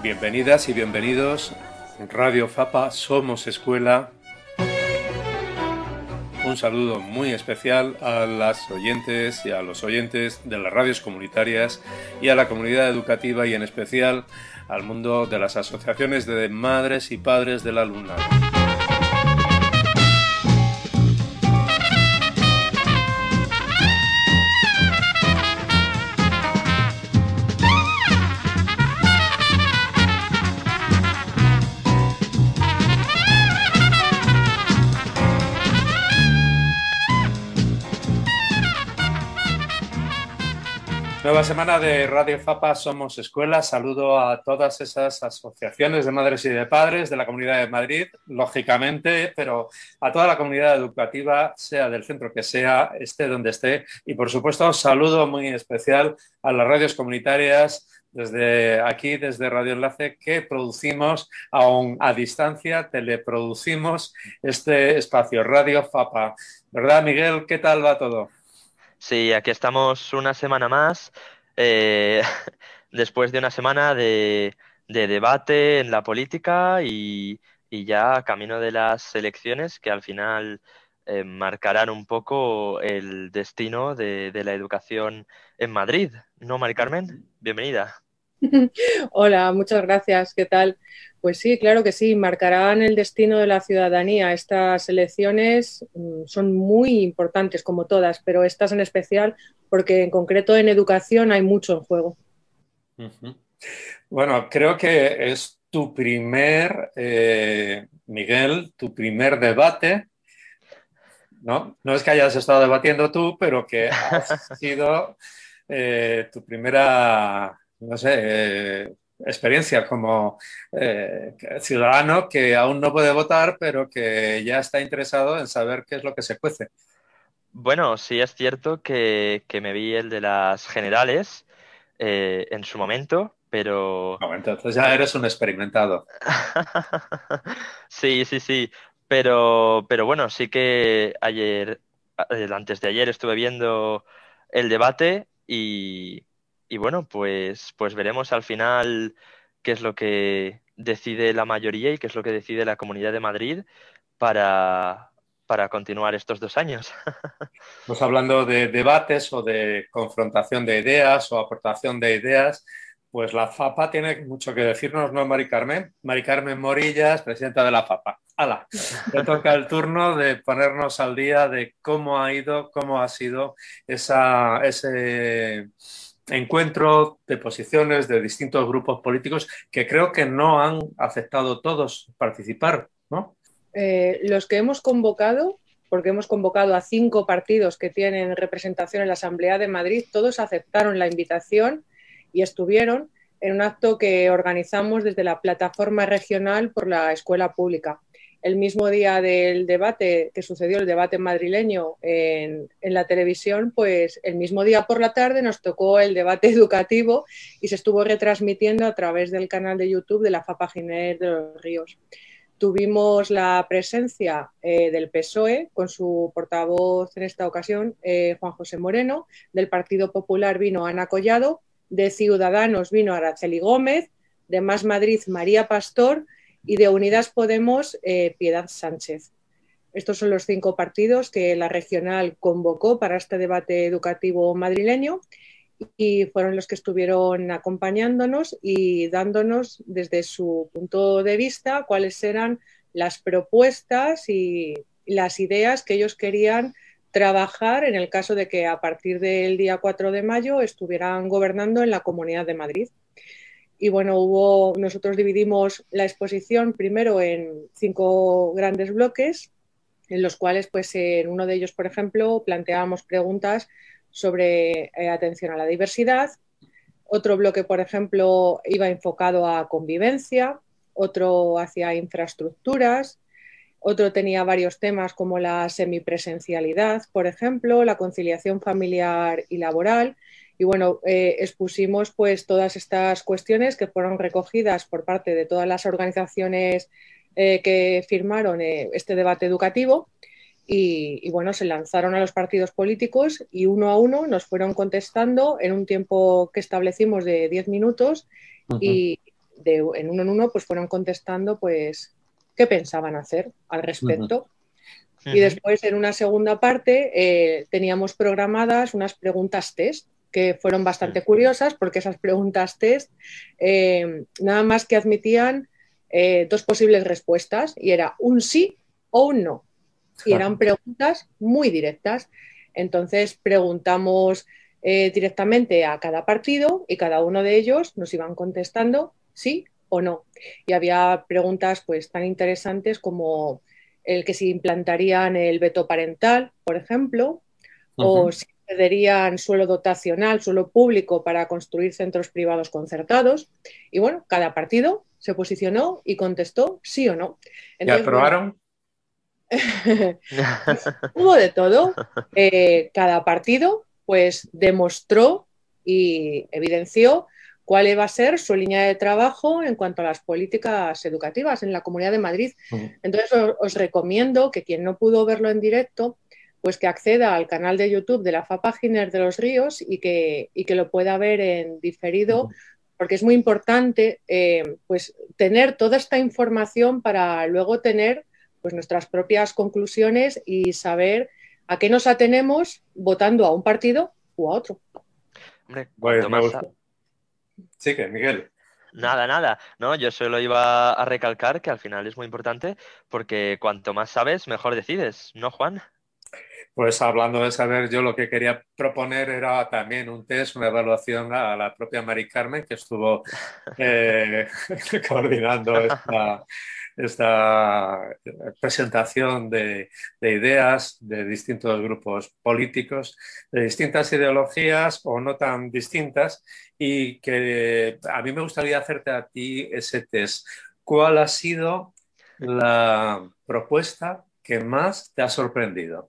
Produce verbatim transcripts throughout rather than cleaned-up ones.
Bienvenidas y bienvenidos. Radio Fapa, somos escuela. Un saludo muy especial a las oyentes y a los oyentes de las radios comunitarias y a la comunidad educativa y en especial al mundo de las asociaciones de madres y padres del alumnado. Nueva semana de Radio Fapa, somos escuela. Saludo a todas esas asociaciones de madres y de padres de la Comunidad de Madrid, lógicamente, pero a toda la comunidad educativa, sea del centro que sea, esté donde esté. Y por supuesto, saludo muy especial a las radios comunitarias desde aquí, desde Radio Enlace, que producimos aún a distancia, teleproducimos este espacio, Radio Fapa. ¿Verdad, Miguel? ¿Qué tal va todo? Sí, aquí estamos una semana más, eh, después de una semana de, de debate en la política y, y ya camino de las elecciones que al final eh, marcarán un poco el destino de, de la educación en Madrid. ¿No, Mari Carmen? Bienvenida. Hola, muchas gracias. ¿Qué tal? Pues sí, claro que sí, marcarán el destino de la ciudadanía. Estas elecciones mm, son muy importantes, como todas, pero estas en especial porque en concreto en educación hay mucho en juego. Uh-huh. Bueno, creo que es tu primer, eh, Miguel, tu primer debate, ¿no? No es que hayas estado debatiendo tú, pero que has sido eh, tu primera, no sé, eh, experiencia como eh, ciudadano que aún no puede votar, pero que ya está interesado en saber qué es lo que se cuece. Bueno, sí es cierto que, que me vi el de las generales eh, en su momento, pero... No, entonces ya eres un experimentado. Sí, sí, sí, pero, pero bueno, sí que ayer, eh, antes de ayer estuve viendo el debate y, y bueno, pues, pues veremos al final qué es lo que decide la mayoría y qué es lo que decide la Comunidad de Madrid para, para continuar estos dos años. Pues hablando de debates o de confrontación de ideas o aportación de ideas, pues la FAPA tiene mucho que decirnos, ¿no, Mari Carmen? Mari Carmen Morillas, presidenta de la FAPA. ¡Hala! Te toca el turno de ponernos al día de cómo ha ido, cómo ha sido esa, ese encuentro de posiciones de distintos grupos políticos que creo que no han aceptado todos participar, ¿no? Eh, los que hemos convocado, porque hemos convocado a cinco partidos que tienen representación en la Asamblea de Madrid, todos aceptaron la invitación y estuvieron en un acto que organizamos desde la plataforma regional por la escuela pública. El mismo día del debate que sucedió, el debate madrileño en, en la televisión, pues el mismo día por la tarde nos tocó el debate educativo y se estuvo retransmitiendo a través del canal de YouTube de la FAPA Giner de los Ríos. Tuvimos la presencia eh, del P S O E con su portavoz en esta ocasión, eh, Juan José Moreno, del Partido Popular vino Ana Collado, de Ciudadanos vino Araceli Gómez, de Más Madrid María Pastor y de Unidas Podemos eh, Piedad Sánchez. Estos son los cinco partidos que la regional convocó para este debate educativo madrileño y fueron los que estuvieron acompañándonos y dándonos desde su punto de vista cuáles eran las propuestas y las ideas que ellos querían trabajar en el caso de que a partir del día cuatro de mayo estuvieran gobernando en la Comunidad de Madrid. Y bueno, hubo, nosotros dividimos la exposición primero en cinco grandes bloques, en los cuales, pues, en uno de ellos, por ejemplo, planteábamos preguntas sobre eh, atención a la diversidad. Otro bloque, por ejemplo, iba enfocado a convivencia, otro hacia infraestructuras, otro tenía varios temas como la semipresencialidad, por ejemplo, la conciliación familiar y laboral. Y bueno, eh, expusimos pues todas estas cuestiones que fueron recogidas por parte de todas las organizaciones eh, que firmaron eh, este debate educativo y, y bueno, se lanzaron a los partidos políticos y uno a uno nos fueron contestando en un tiempo que establecimos de diez minutos Uh-huh. y de en uno en uno pues fueron contestando pues qué pensaban hacer al respecto. Uh-huh. Y después, en una segunda parte, eh, teníamos programadas unas preguntas test que fueron bastante uh-huh. curiosas, porque esas preguntas test eh, nada más que admitían eh, dos posibles respuestas, y era un sí o un no. Y eran preguntas muy directas. Entonces preguntamos eh, directamente a cada partido y cada uno de ellos nos iban contestando sí o no. Y había preguntas pues tan interesantes como el que si implantarían el veto parental, por ejemplo, uh-huh. o si cederían suelo dotacional, suelo público para construir centros privados concertados. Y bueno, cada partido se posicionó y contestó sí o no. Entonces, ¿y aprobaron? Bueno, hubo de todo. Eh, cada partido pues demostró y evidenció cuál iba a ser su línea de trabajo en cuanto a las políticas educativas en la Comunidad de Madrid. Uh-huh. Entonces os, os recomiendo que quien no pudo verlo en directo pues que acceda al canal de YouTube de la FAPA Giner de los Ríos y que, y que lo pueda ver en diferido, uh-huh. porque es muy importante eh, pues tener toda esta información para luego tener pues nuestras propias conclusiones y saber a qué nos atenemos votando a un partido u a otro. Hombre, pues me más gusta. Sí, que Miguel. Nada, nada. No, yo solo iba a recalcar que al final es muy importante porque cuanto más sabes, mejor decides, ¿no, Juan? Pues hablando de saber, yo lo que quería proponer era también un test, una evaluación a la propia Mari Carmen, que estuvo eh, coordinando esta, esta presentación de, de ideas de distintos grupos políticos, de distintas ideologías o no tan distintas, y que a mí me gustaría hacerte a ti ese test. ¿Cuál ha sido la propuesta que más te ha sorprendido?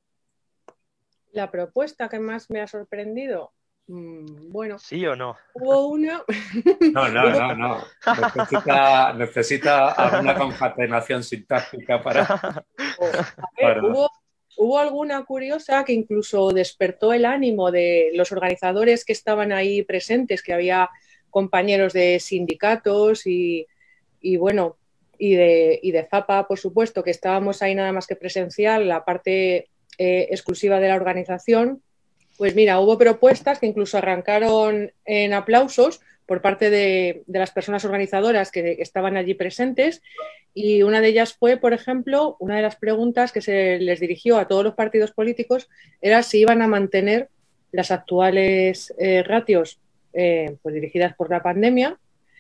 La propuesta que más me ha sorprendido, mmm, bueno, ¿sí o no? Hubo una. No, no, no, no. Necesita, necesita alguna concatenación sintáctica para. A ver, para... Hubo, hubo alguna curiosa que incluso despertó el ánimo de los organizadores que estaban ahí presentes, que había compañeros de sindicatos y, y bueno, y de, y de FAPA, por supuesto, que estábamos ahí nada más que presencial, la parte eh, exclusiva de la organización. Pues mira, hubo propuestas que incluso arrancaron en aplausos por parte de, de las personas organizadoras que, que estaban allí presentes, y una de ellas fue, por ejemplo, una de las preguntas que se les dirigió a todos los partidos políticos era si iban a mantener las actuales eh, ratios eh, pues dirigidas por la pandemia,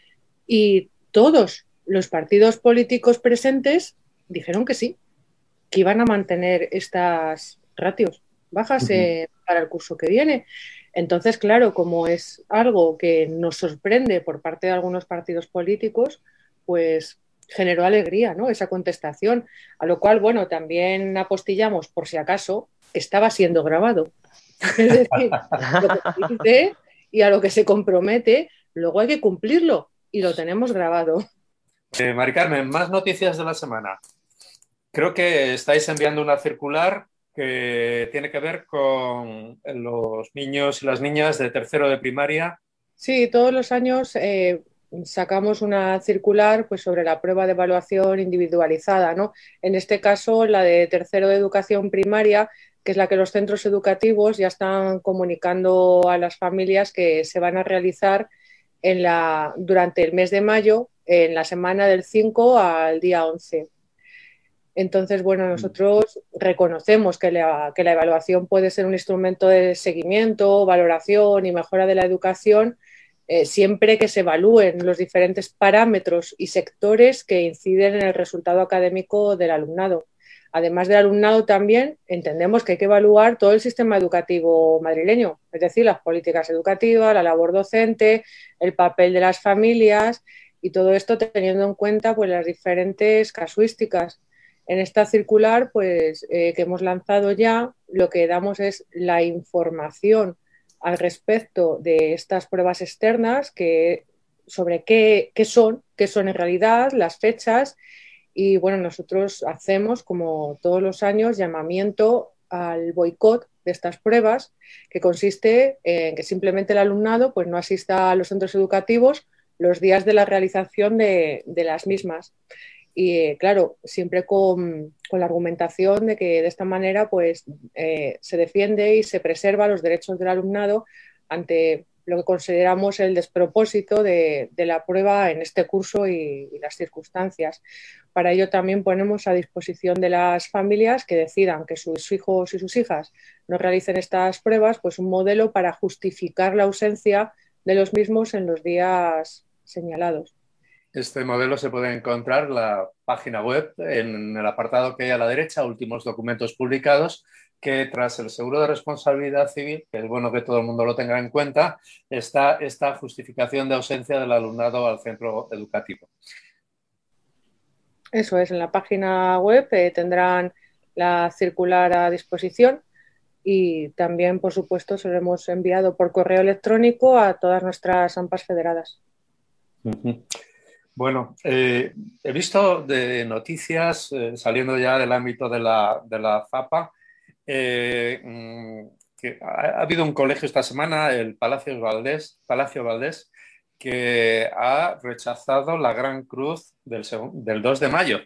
y todos los partidos políticos presentes dijeron que sí, que iban a mantener estas ratios bajas eh, uh-huh. para el curso que viene. Entonces, claro, como es algo que nos sorprende por parte de algunos partidos políticos, pues generó alegría, ¿no? Esa contestación, a lo cual, bueno, también apostillamos, por si acaso, estaba siendo grabado. Es decir, lo que se dice y a lo que se compromete, luego hay que cumplirlo, y lo tenemos grabado. Eh, Mari Carmen, más noticias de la semana. Creo que estáis enviando una circular que tiene que ver con los niños y las niñas de tercero de primaria. Sí, todos los años eh, sacamos una circular pues, sobre la prueba de evaluación individualizada, ¿no? En este caso, la de tercero de educación primaria, que es la que los centros educativos ya están comunicando a las familias que se van a realizar en la, durante el mes de mayo, en la semana del cinco al día once. Entonces, bueno, nosotros reconocemos que la, que la evaluación puede ser un instrumento de seguimiento, valoración y mejora de la educación, eh, siempre que se evalúen los diferentes parámetros y sectores que inciden en el resultado académico del alumnado. Además del alumnado, también entendemos que hay que evaluar todo el sistema educativo madrileño, es decir, las políticas educativas, la labor docente, el papel de las familias, y todo esto teniendo en cuenta pues, las diferentes casuísticas. En esta circular, pues, eh, que hemos lanzado ya, lo que damos es la información al respecto de estas pruebas externas, que, sobre qué, qué son, qué son en realidad, las fechas, y bueno, nosotros hacemos, como todos los años, llamamiento al boicot de estas pruebas, que consiste en que simplemente el alumnado pues, no asista a los centros educativos los días de la realización de, de las mismas. Y eh, claro, siempre con, con, la argumentación de que de esta manera pues, eh, se defiende y se preserva los derechos del alumnado ante lo que consideramos el despropósito de, de la prueba en este curso y, y las circunstancias. Para ello también ponemos a disposición de las familias que decidan que sus hijos y sus hijas no realicen estas pruebas, pues un modelo para justificar la ausencia de los mismos en los días señalados. Este modelo se puede encontrar en la página web, en el apartado que hay a la derecha, últimos documentos publicados, que tras el seguro de responsabilidad civil, que es bueno que todo el mundo lo tenga en cuenta, está esta justificación de ausencia del alumnado al centro educativo. Eso es, en la página web eh, tendrán la circular a disposición y también, por supuesto, se lo hemos enviado por correo electrónico a todas nuestras AMPAs federadas. Uh-huh. Bueno, eh, he visto de noticias, eh, saliendo ya del ámbito de la, de la FAPA, eh, que ha, ha habido un colegio esta semana, el Palacio Valdés, Palacio Valdés, que ha rechazado la Gran Cruz del, del dos de mayo.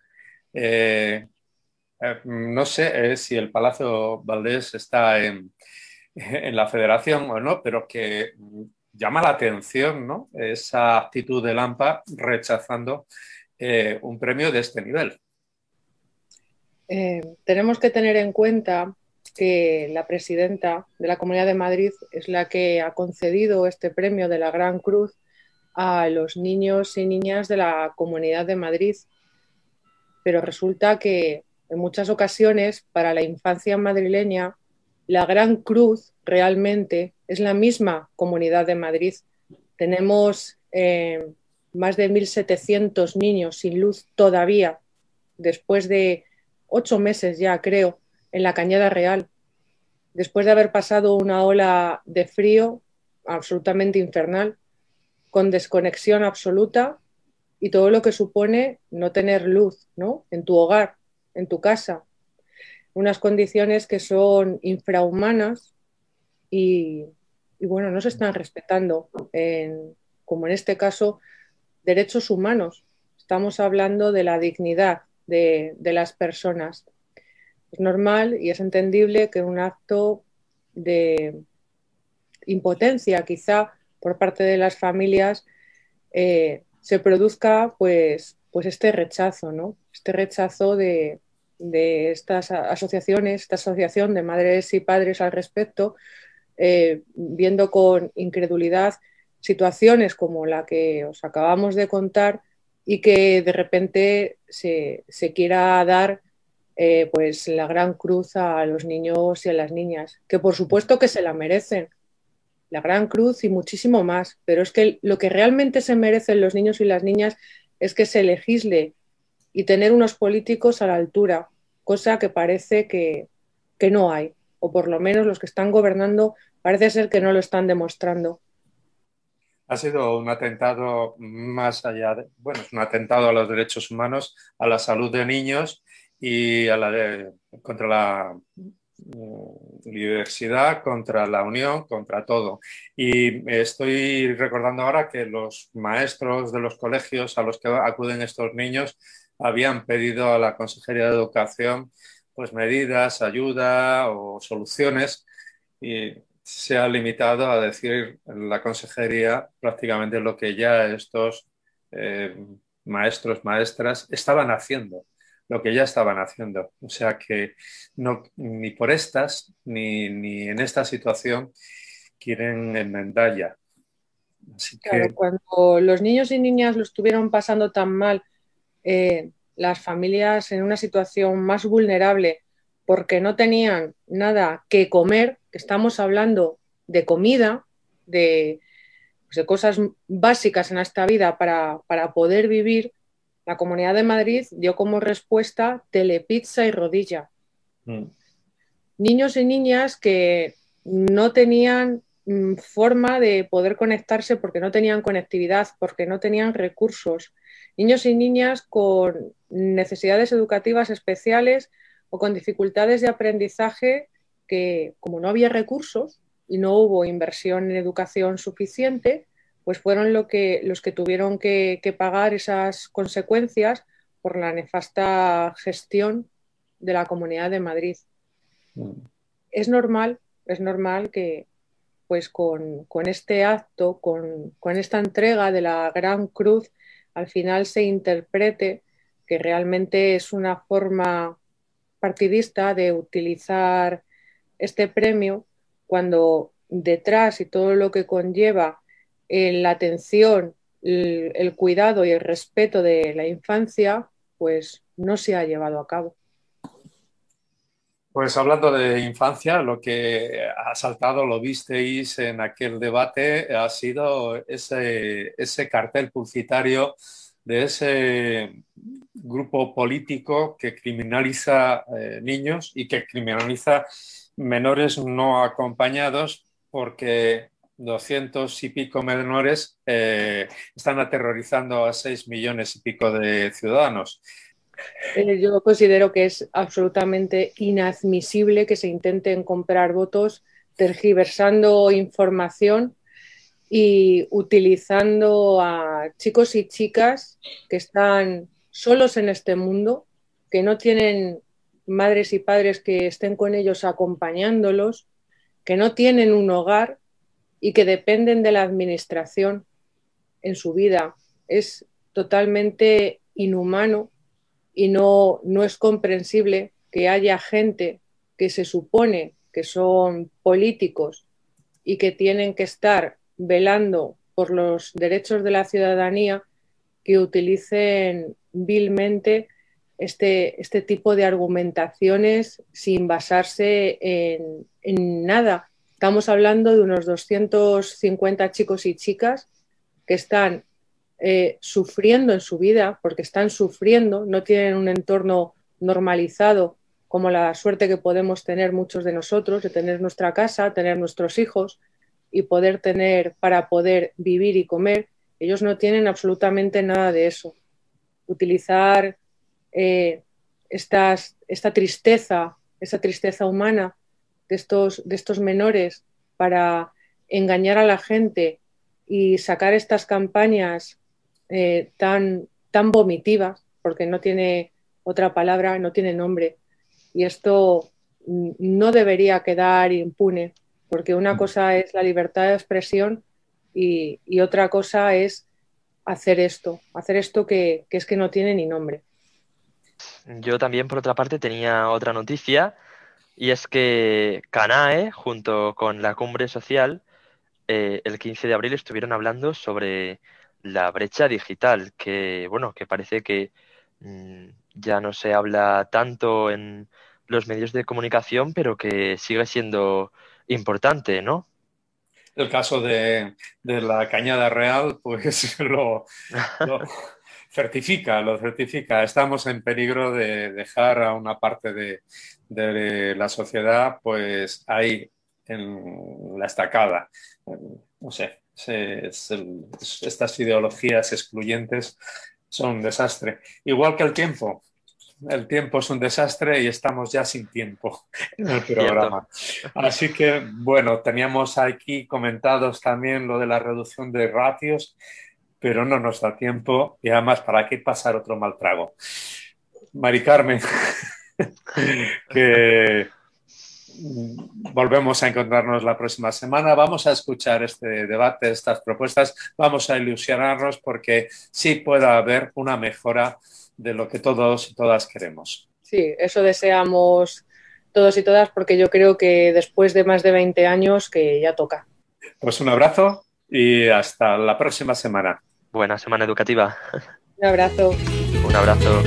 Eh, eh, no sé eh, si el Palacio Valdés está en, en la federación o no, pero que llama la atención, ¿no?, esa actitud del AMPA rechazando eh, un premio de este nivel. Eh, tenemos que tener en cuenta que la presidenta de la Comunidad de Madrid es la que ha concedido este premio de la Gran Cruz a los niños y niñas de la Comunidad de Madrid. Pero resulta que en muchas ocasiones para la infancia madrileña la Gran Cruz realmente es la misma Comunidad de Madrid. Tenemos eh, más de mil setecientos niños sin luz todavía, después de ocho meses ya, creo, en la Cañada Real, después de haber pasado una ola de frío absolutamente infernal, con desconexión absoluta y todo lo que supone no tener luz, ¿no?, en tu hogar, en tu casa. Unas condiciones que son infrahumanas y, y bueno, no se están respetando, en, como en este caso, derechos humanos. Estamos hablando de la dignidad de, de las personas. Es normal y es entendible que un acto de impotencia, quizá, por parte de las familias, eh, se produzca pues, pues este rechazo, ¿no? Este rechazo de, de estas asociaciones, esta asociación de madres y padres al respecto, eh, viendo con incredulidad situaciones como la que os acabamos de contar y que de repente se, se quiera dar eh, pues la Gran Cruz a los niños y a las niñas, que por supuesto que se la merecen, la Gran Cruz y muchísimo más, pero es que lo que realmente se merecen los niños y las niñas es que se legisle y tener unos políticos a la altura, cosa que parece que, que no hay, o por lo menos los que están gobernando parece ser que no lo están demostrando. Ha sido un atentado más allá de, bueno, es un atentado a los derechos humanos, a la salud de niños y a la de, contra la diversidad, contra la unión, contra todo. Y estoy recordando ahora que los maestros de los colegios a los que acuden estos niños habían pedido a la Consejería de Educación pues medidas, ayuda o soluciones, y se ha limitado a decir la Consejería prácticamente lo que ya estos eh, maestros, maestras estaban haciendo, lo que ya estaban haciendo. O sea que no, ni por estas, ni, ni en esta situación quieren enmendar ya. Así Claro, que... cuando los niños y niñas lo estuvieron pasando tan mal, eh, las familias en una situación más vulnerable porque no tenían nada que comer, que estamos hablando de comida, de, pues de cosas básicas en esta vida para, para poder vivir, la Comunidad de Madrid dio como respuesta telepizza y rodilla. Mm. Niños y niñas que no tenían mm, forma de poder conectarse porque no tenían conectividad, porque no tenían recursos. Niños y niñas con necesidades educativas especiales o con dificultades de aprendizaje que, como no había recursos y no hubo inversión en educación suficiente, pues fueron lo que, los que tuvieron que, que pagar esas consecuencias por la nefasta gestión de la Comunidad de Madrid. Mm. Es normal, es normal que pues con, con este acto, con, con esta entrega de la Gran Cruz, al final se interprete que realmente es una forma partidista de utilizar este premio, cuando detrás y todo lo que conlleva eh, la atención, el, el cuidado y el respeto de la infancia, pues no se ha llevado a cabo. Pues hablando de infancia, lo que ha saltado, lo visteis en aquel debate, ha sido ese, ese cartel publicitario de ese grupo político que criminaliza eh, niños y que criminaliza menores no acompañados, porque doscientos y pico menores eh, están aterrorizando a seis millones y pico de ciudadanos. Yo considero que es absolutamente inadmisible que se intenten comprar votos tergiversando información y utilizando a chicos y chicas que están solos en este mundo, que no tienen madres y padres que estén con ellos acompañándolos, que no tienen un hogar y que dependen de la administración en su vida. Es totalmente inhumano y no, no es comprensible que haya gente que se supone que son políticos y que tienen que estar velando por los derechos de la ciudadanía, que utilicen vilmente este, este tipo de argumentaciones sin basarse en, en nada. Estamos hablando de unos doscientos cincuenta chicos y chicas que están eh, sufriendo en su vida, porque están sufriendo, no tienen un entorno normalizado como la suerte que podemos tener muchos de nosotros, de tener nuestra casa, tener nuestros hijos y poder tener para poder vivir y comer. Ellos no tienen absolutamente nada de eso. Utilizar eh, estas, esta tristeza, esa tristeza humana de estos, de estos menores para engañar a la gente y sacar estas campañas eh, tan, tan vomitivas, porque no tiene otra palabra, no tiene nombre. Y esto no debería quedar impune, porque una cosa es la libertad de expresión y, y otra cosa es hacer esto, hacer esto que, que es que no tiene ni nombre. Yo también, por otra parte, tenía otra noticia, y es que CANAE, junto con la Cumbre Social, eh, el quince de abril estuvieron hablando sobre la brecha digital, que, bueno, que parece que mmm, ya no se habla tanto en los medios de comunicación, pero que sigue siendo importante, ¿no? El caso de, de la Cañada Real, pues lo, lo certifica, lo certifica. Estamos en peligro de dejar a una parte de, de la sociedad, pues ahí en la estacada. No sé, se, se, estas ideologías excluyentes son un desastre. Igual que el tiempo. El tiempo es un desastre y estamos ya sin tiempo en el programa. Así que, bueno, teníamos aquí comentados también lo de la reducción de ratios, pero no nos da tiempo y además, ¿para qué pasar otro mal trago? Mari Carmen, que volvemos a encontrarnos la próxima semana. Vamos a escuchar este debate, estas propuestas, vamos a ilusionarnos porque sí puede haber una mejora de lo que todos y todas queremos. Sí, eso deseamos todos y todas, porque yo creo que después de más de veinte años que ya toca. Pues un abrazo y hasta la próxima semana. Buena semana educativa. Un abrazo. Un abrazo.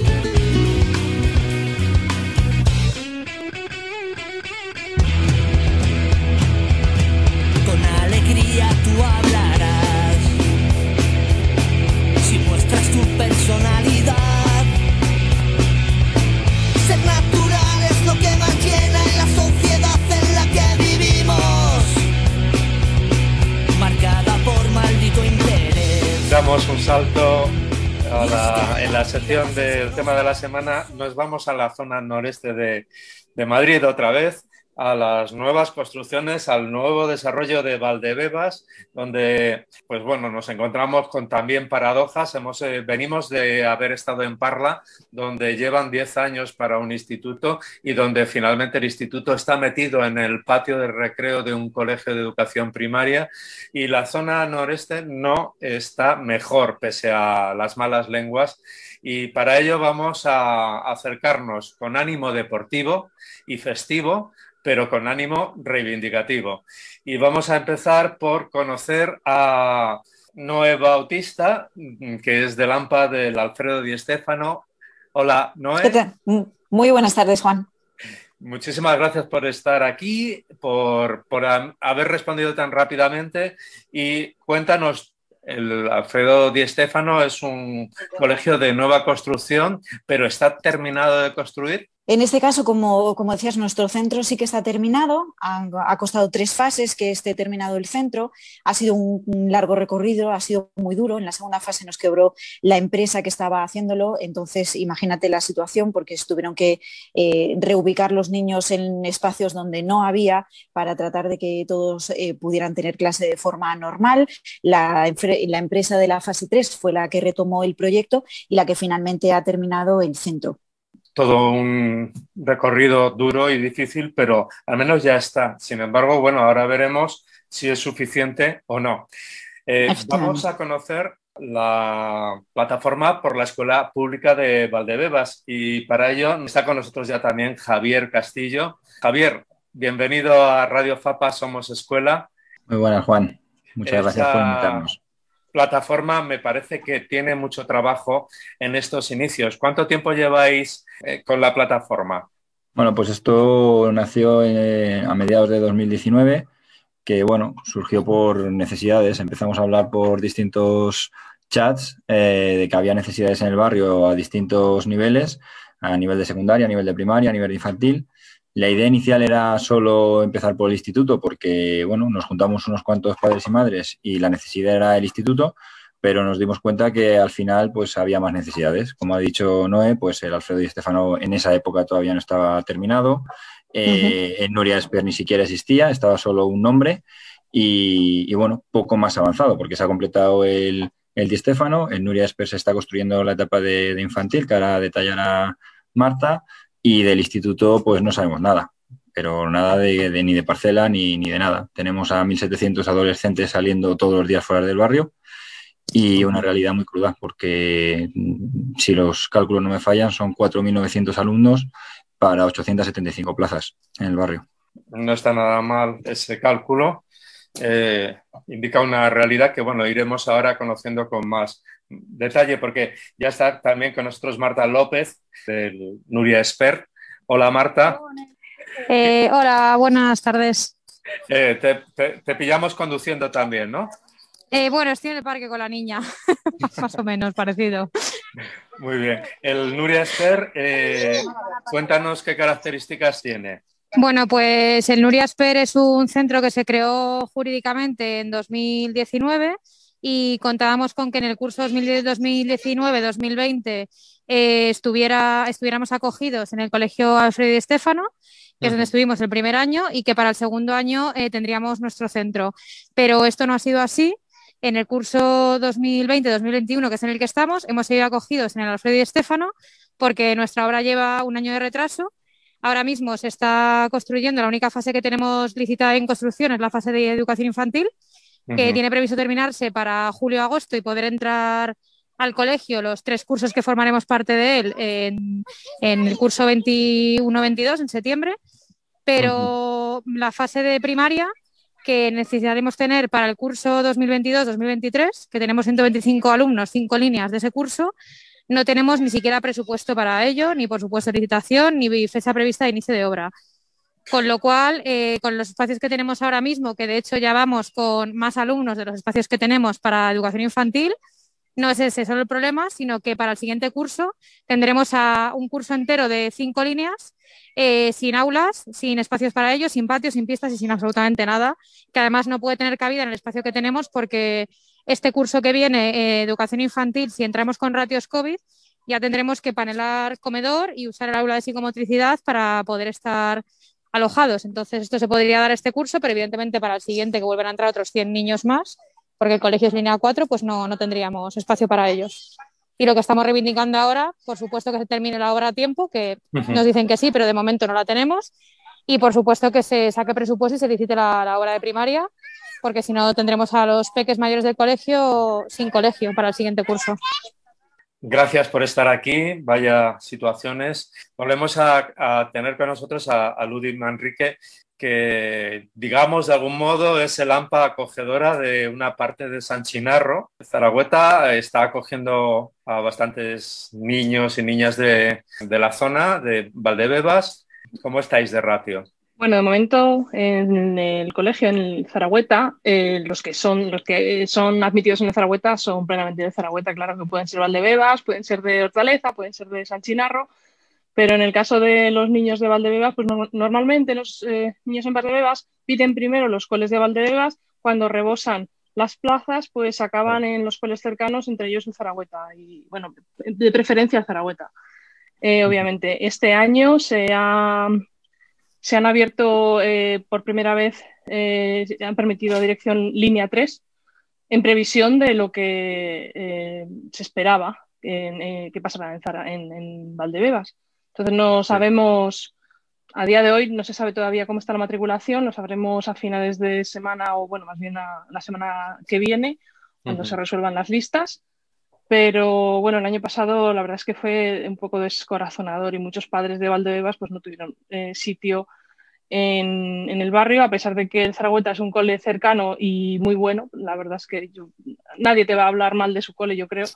Con alegría tú hablarás, si muestras tu personalidad. Ser natural es lo que más llena en la sociedad en la que vivimos, marcada por maldito interés. Damos un salto a la, en la sección del tema de la semana. Nos vamos a la zona noreste de, de Madrid otra vez, a las nuevas construcciones, al nuevo desarrollo de Valdebebas, donde, pues bueno, nos encontramos con también paradojas. Hemos, eh, venimos de haber estado en Parla, donde llevan diez años para un instituto y donde finalmente el instituto está metido en el patio de recreo de un colegio de educación primaria, y la zona noreste no está mejor, pese a las malas lenguas. Y para ello vamos a acercarnos con ánimo deportivo y festivo, pero con ánimo reivindicativo. Y vamos a empezar por conocer a Noé Bautista, que es del AMPA del Alfredo Di Stéfano. Hola, ¿Qué Noé. tal? Muy buenas tardes, Juan. Muchísimas gracias por estar aquí, por, por haber respondido tan rápidamente, y cuéntanos. El Alfredo Di Stéfano es un colegio de nueva construcción, pero ¿está terminado de construir? En este caso, como, como decías, nuestro centro sí que está terminado. Ha, ha costado tres fases que esté terminado el centro. Ha sido un, un largo recorrido, ha sido muy duro. En la segunda fase nos quebró la empresa que estaba haciéndolo. Entonces, imagínate la situación, porque tuvieron que eh, reubicar los niños en espacios donde no había, para tratar de que todos eh, pudieran tener clase de forma normal. La, la empresa de la fase tres fue la que retomó el proyecto y la que finalmente ha terminado el centro. Todo un recorrido duro y difícil, pero al menos ya está. Sin embargo, bueno, ahora veremos si es suficiente o no. Eh, vamos a conocer la plataforma por la Escuela Pública de Valdebebas, y para ello está con nosotros ya también Javier Castillo. Javier, bienvenido a Radio Fapa Somos Escuela. Muy buenas, Juan. Muchas Esta gracias por invitarnos. Plataforma me parece que tiene mucho trabajo en estos inicios. ¿Cuánto tiempo lleváis eh, con la plataforma? Bueno, pues esto nació eh, a mediados de dos mil diecinueve, que bueno, surgió por necesidades. Empezamos a hablar por distintos chats eh, de que había necesidades en el barrio a distintos niveles, a nivel de secundaria, a nivel de primaria, a nivel de infantil. La idea inicial era solo empezar por el instituto porque, bueno, nos juntamos unos cuantos padres y madres y la necesidad era el instituto, pero nos dimos cuenta que al final pues había más necesidades. Como ha dicho Noé, pues el Alfredo Di Stéfano en esa época todavía no estaba terminado. Eh, uh-huh. En Nuria Esper ni siquiera existía, estaba solo un nombre y, y, bueno, poco más avanzado porque se ha completado el, el Di Stéfano. En Nuria Esper se está construyendo la etapa de, de infantil, que ahora detallará Marta. Y del instituto, pues no sabemos nada, pero nada de, de ni de parcela ni, ni de nada. Tenemos a mil setecientos adolescentes saliendo todos los días fuera del barrio y una realidad muy cruda, porque si los cálculos no me fallan, son cuatro mil novecientos alumnos para ochocientas setenta y cinco plazas en el barrio. No está nada mal ese cálculo. Eh, indica una realidad que, bueno, iremos ahora conociendo con más detalle, porque ya está también con nosotros Marta López, del Nuria Esper. Hola, Marta. Eh, hola, buenas tardes. Eh, te, te, te pillamos conduciendo también, ¿no? Eh, bueno, estoy en el parque con la niña, más o menos parecido. Muy bien. El Nuria Esper, eh, cuéntanos qué características tiene. Bueno, pues el Nuria Esper es un centro que se creó jurídicamente en dos mil diecinueve y contábamos con que en el curso dos mil diecinueve dos mil veinte eh, estuviera, estuviéramos acogidos en el Colegio Alfredo Di Stéfano, que es donde estuvimos el primer año, y que para el segundo año eh, tendríamos nuestro centro. Pero esto no ha sido así. En el curso dos mil veinte dos mil veintiuno, que es en el que estamos, hemos sido acogidos en el Alfredo Di Stéfano porque nuestra obra lleva un año de retraso. Ahora mismo se está construyendo, la única fase que tenemos licitada en construcción es la fase de educación infantil, que uh-huh. tiene previsto terminarse para julio-agosto y poder entrar al colegio los tres cursos que formaremos parte de él en, en el curso veintiuno veintidós, en septiembre. Pero uh-huh. la fase de primaria que necesitaremos tener para el curso dos mil veintidós dos mil veintitrés, que tenemos ciento veinticinco alumnos, cinco líneas de ese curso, no tenemos ni siquiera presupuesto para ello, ni por supuesto licitación, ni fecha prevista de inicio de obra. Con lo cual, eh, con los espacios que tenemos ahora mismo, que de hecho ya vamos con más alumnos de los espacios que tenemos para educación infantil, no es ese solo el problema, sino que para el siguiente curso tendremos a un curso entero de cinco líneas, eh, sin aulas, sin espacios para ellos, sin patios, sin pistas y sin absolutamente nada, que además no puede tener cabida en el espacio que tenemos porque este curso que viene, eh, educación infantil, si entramos con ratios COVID, ya tendremos que panelar comedor y usar el aula de psicomotricidad para poder estar alojados. Entonces, esto se podría dar este curso, pero evidentemente para el siguiente, que vuelvan a entrar otros cien niños más, porque el colegio es línea cuatro, pues no, no tendríamos espacio para ellos. Y lo que estamos reivindicando ahora, por supuesto que se termine la obra a tiempo, que uh-huh. nos dicen que sí, pero de momento no la tenemos. Y por supuesto que se saque presupuesto y se licite la, la obra de primaria, porque si no tendremos a los peques mayores del colegio sin colegio para el siguiente curso. Gracias por estar aquí. Vaya situaciones. Volvemos a, a tener con nosotros a, a Ludi Manrique, que, digamos, de algún modo es el AMPA acogedora de una parte de San Chinarro. Zaragoza está acogiendo a bastantes niños y niñas de, de la zona, de Valdebebas. ¿Cómo estáis de ratio? Bueno, de momento en el colegio, en el Zaragoza, eh, los que son los que son admitidos en el Zaragoza son plenamente de Zaragoza. Claro que pueden ser Valdebebas, pueden ser de Hortaleza, pueden ser de San Chinarro, pero en el caso de los niños de Valdebebas, pues no, normalmente los eh, niños en Valdebebas piden primero los coles de Valdebebas. Cuando rebosan las plazas, pues acaban en los coles cercanos, entre ellos el Zaragoza y, bueno, de preferencia el Zaragoza. Eh, obviamente, este año se ha... Se han abierto eh, por primera vez, eh, han permitido a dirección línea tres en previsión de lo que eh, se esperaba en, eh, que pasara en, Zara, en, en Valdebebas. Entonces no sabemos, a día de hoy no se sabe todavía cómo está la matriculación, lo sabremos a finales de semana o bueno, más bien a, la semana que viene, cuando uh-huh. se resuelvan las listas. Pero bueno, el año pasado la verdad es que fue un poco descorazonador y muchos padres de Valdebebas pues no tuvieron eh, sitio en, en el barrio, a pesar de que el Zaragoza es un cole cercano y muy bueno. La verdad es que yo, nadie te va a hablar mal de su cole, yo creo.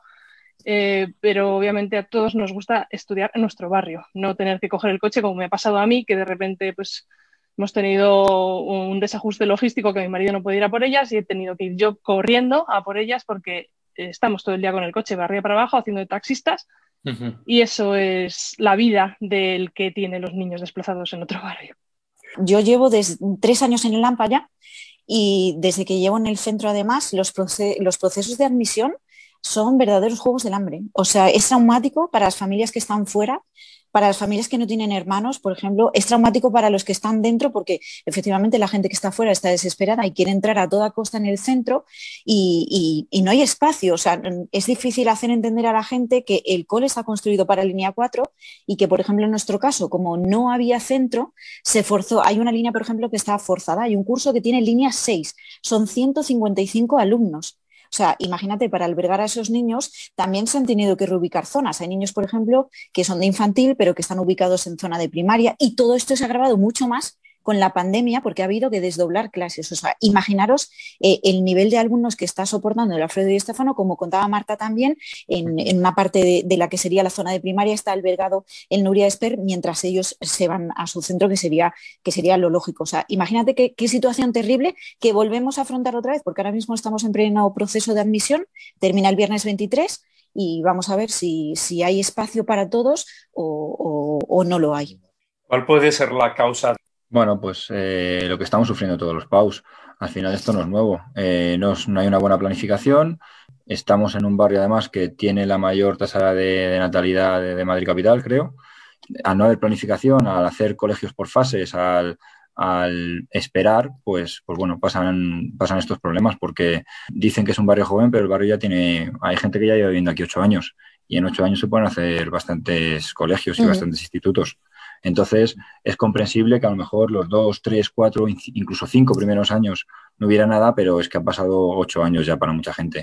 Eh, pero obviamente a todos nos gusta estudiar en nuestro barrio, no tener que coger el coche como me ha pasado a mí, que de repente pues hemos tenido un desajuste logístico que mi marido no puede ir a por ellas y he tenido que ir yo corriendo a por ellas porque estamos todo el día con el coche de arriba para abajo haciendo de taxistas uh-huh. y eso es la vida del que tiene los niños desplazados en otro barrio. Yo llevo desde tres años en el AMPA ya y desde que llevo en el centro además los, proce- los procesos de admisión son verdaderos juegos del hambre. O sea, es traumático para las familias que están fuera, para las familias que no tienen hermanos, por ejemplo, es traumático para los que están dentro porque efectivamente la gente que está fuera está desesperada y quiere entrar a toda costa en el centro y, y, y no hay espacio. O sea, es difícil hacer entender a la gente que el cole está construido para línea cuatro y que, por ejemplo, en nuestro caso, como no había centro, se forzó. Hay una línea, por ejemplo, que está forzada. Hay un curso que tiene línea seis. Son ciento cincuenta y cinco alumnos. O sea, imagínate, para albergar a esos niños también se han tenido que reubicar zonas. Hay niños, por ejemplo, que son de infantil, pero que están ubicados en zona de primaria y todo esto se ha agravado mucho más con la pandemia porque ha habido que desdoblar clases. O sea, imaginaros eh, el nivel de alumnos que está soportando el Alfredo Di Stéfano, como contaba Marta también, en, en una parte de, de la que sería la zona de primaria está albergado el Nuria Esper mientras ellos se van a su centro, que sería, que sería lo lógico. O sea, imagínate qué, qué situación terrible que volvemos a afrontar otra vez, porque ahora mismo estamos en pleno proceso de admisión, termina el viernes veintitrés y vamos a ver si, si hay espacio para todos o, o, o no lo hay. ¿Cuál puede ser la causa? Bueno, pues eh, lo que estamos sufriendo todos los P A Us. Al final esto no es nuevo. Eh, no, es, no hay una buena planificación. Estamos en un barrio además que tiene la mayor tasa de, de natalidad de, de Madrid capital, creo. Al no haber planificación, al hacer colegios por fases, al, al esperar, pues, pues bueno, pasan, pasan estos problemas porque dicen que es un barrio joven, pero el barrio ya tiene... Hay gente que ya lleva viviendo aquí ocho años y en ocho años se pueden hacer bastantes colegios y uh-huh. bastantes institutos. Entonces, es comprensible que a lo mejor los dos, tres, cuatro, incluso cinco primeros años no hubiera nada, pero es que han pasado ocho años ya para mucha gente.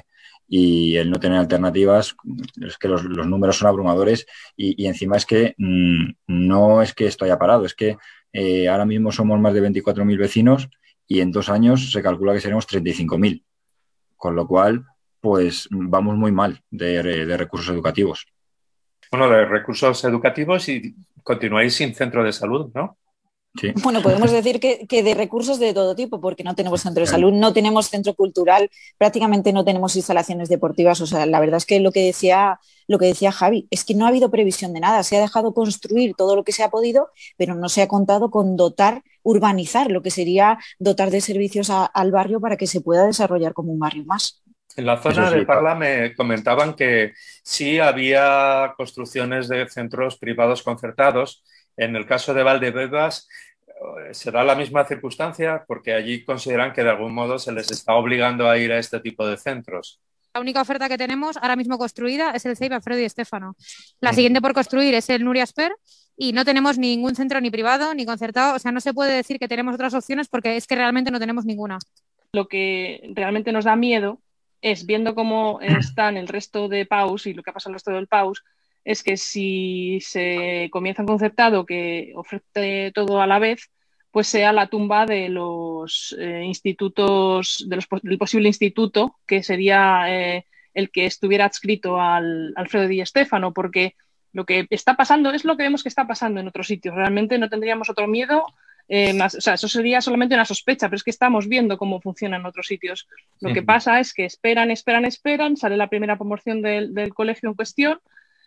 Y el no tener alternativas, es que los, los números son abrumadores y, y encima es que mmm, no es que esto haya parado, es que eh, ahora mismo somos más de veinticuatro mil vecinos y en dos años se calcula que seremos treinta y cinco mil. Con lo cual, pues vamos muy mal de, de recursos educativos. Bueno, de recursos educativos y continuáis sin centro de salud, ¿no? Sí. Bueno, podemos decir que, que de recursos de todo tipo, porque no tenemos centro de salud, no tenemos centro cultural, prácticamente no tenemos instalaciones deportivas. O sea, la verdad es que lo que decía, lo que decía Javi, es que no ha habido previsión de nada. Se ha dejado construir todo lo que se ha podido, pero no se ha contado con dotar, urbanizar, lo que sería dotar de servicios a, al barrio para que se pueda desarrollar como un barrio más. En la zona sí, de Parla me comentaban que sí había construcciones de centros privados concertados. En el caso de Valdebebas ¿será la misma circunstancia? Porque allí consideran que de algún modo se les está obligando a ir a este tipo de centros. La única oferta que tenemos ahora mismo construida es el C E I P Alfredo Di Stéfano. La siguiente por construir es el Nuria Esper y no tenemos ningún centro ni privado ni concertado. O sea, no se puede decir que tenemos otras opciones porque es que realmente no tenemos ninguna. Lo que realmente nos da miedo es, viendo cómo están el resto de P A Us y lo que ha pasado en el resto del P A Us, es que si se comienza un concertado que ofrece todo a la vez, pues sea la tumba de los eh, institutos, de los, del posible instituto, que sería eh, el que estuviera adscrito al Alfredo Di Stéfano, porque lo que está pasando es lo que vemos que está pasando en otros sitios. Realmente no tendríamos otro miedo. Eh, más, o sea, eso sería solamente una sospecha, pero es que estamos viendo cómo funciona en otros sitios. Lo que pasa es que esperan, esperan, esperan, sale la primera promoción del, del colegio en cuestión,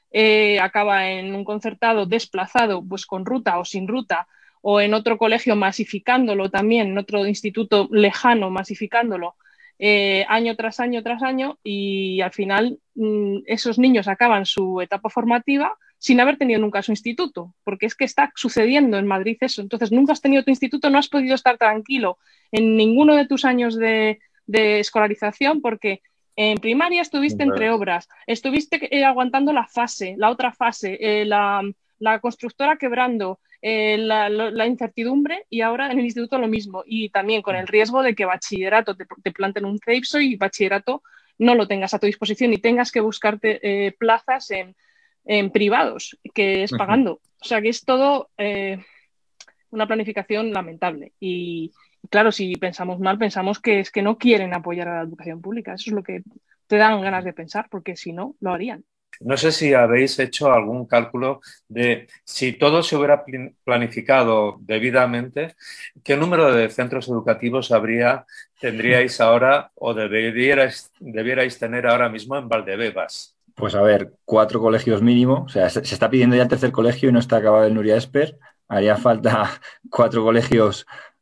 eh, acaba en un concertado desplazado, pues con ruta o sin ruta, o en otro colegio masificándolo también, en otro instituto lejano masificándolo, eh, año tras año tras año, y al final mmm, esos niños acaban su etapa formativa sin haber tenido nunca su instituto, porque es que está sucediendo en Madrid eso. Entonces, nunca has tenido tu instituto, no has podido estar tranquilo en ninguno de tus años de, de escolarización, porque en primaria estuviste Bueno. entre obras, estuviste eh, aguantando la fase, la otra fase, eh, la, la constructora quebrando, eh, la, la incertidumbre, y ahora en el instituto lo mismo, y también con el riesgo de que bachillerato te, te planten un CEIPSO y bachillerato no lo tengas a tu disposición y tengas que buscarte eh, plazas en en privados, que es pagando. O sea, que es todo eh, una planificación lamentable. Y claro, si pensamos mal, pensamos que es que no quieren apoyar a la educación pública. Eso es lo que te dan ganas de pensar, porque si no, lo harían. No sé si habéis hecho algún cálculo de si todo se hubiera planificado debidamente, ¿qué número de centros educativos habría, tendríais ahora o debierais, debierais tener ahora mismo en Valdebebas? Pues a ver, cuatro colegios mínimo, o sea, se, se está pidiendo ya el tercer colegio y no está acabado el Nuria Esper, haría falta cuatro colegios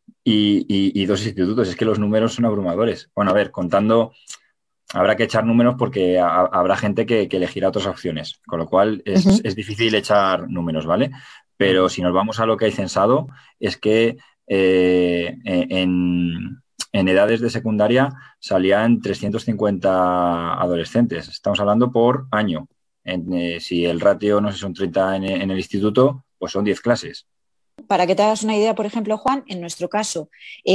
y, y, y dos institutos, es que los números son abrumadores. Bueno, a ver, contando, habrá que echar números porque a, habrá gente que, que elegirá otras opciones, con lo cual es, uh-huh. es difícil echar números, ¿vale? Pero si nos vamos a lo que hay censado, es que eh, en... En edades de secundaria salían trescientos cincuenta adolescentes. Estamos hablando por año. En, eh, si el ratio, no sé, son treinta en, en el instituto, pues son diez clases. Para que te hagas una idea, por ejemplo, Juan, en nuestro caso,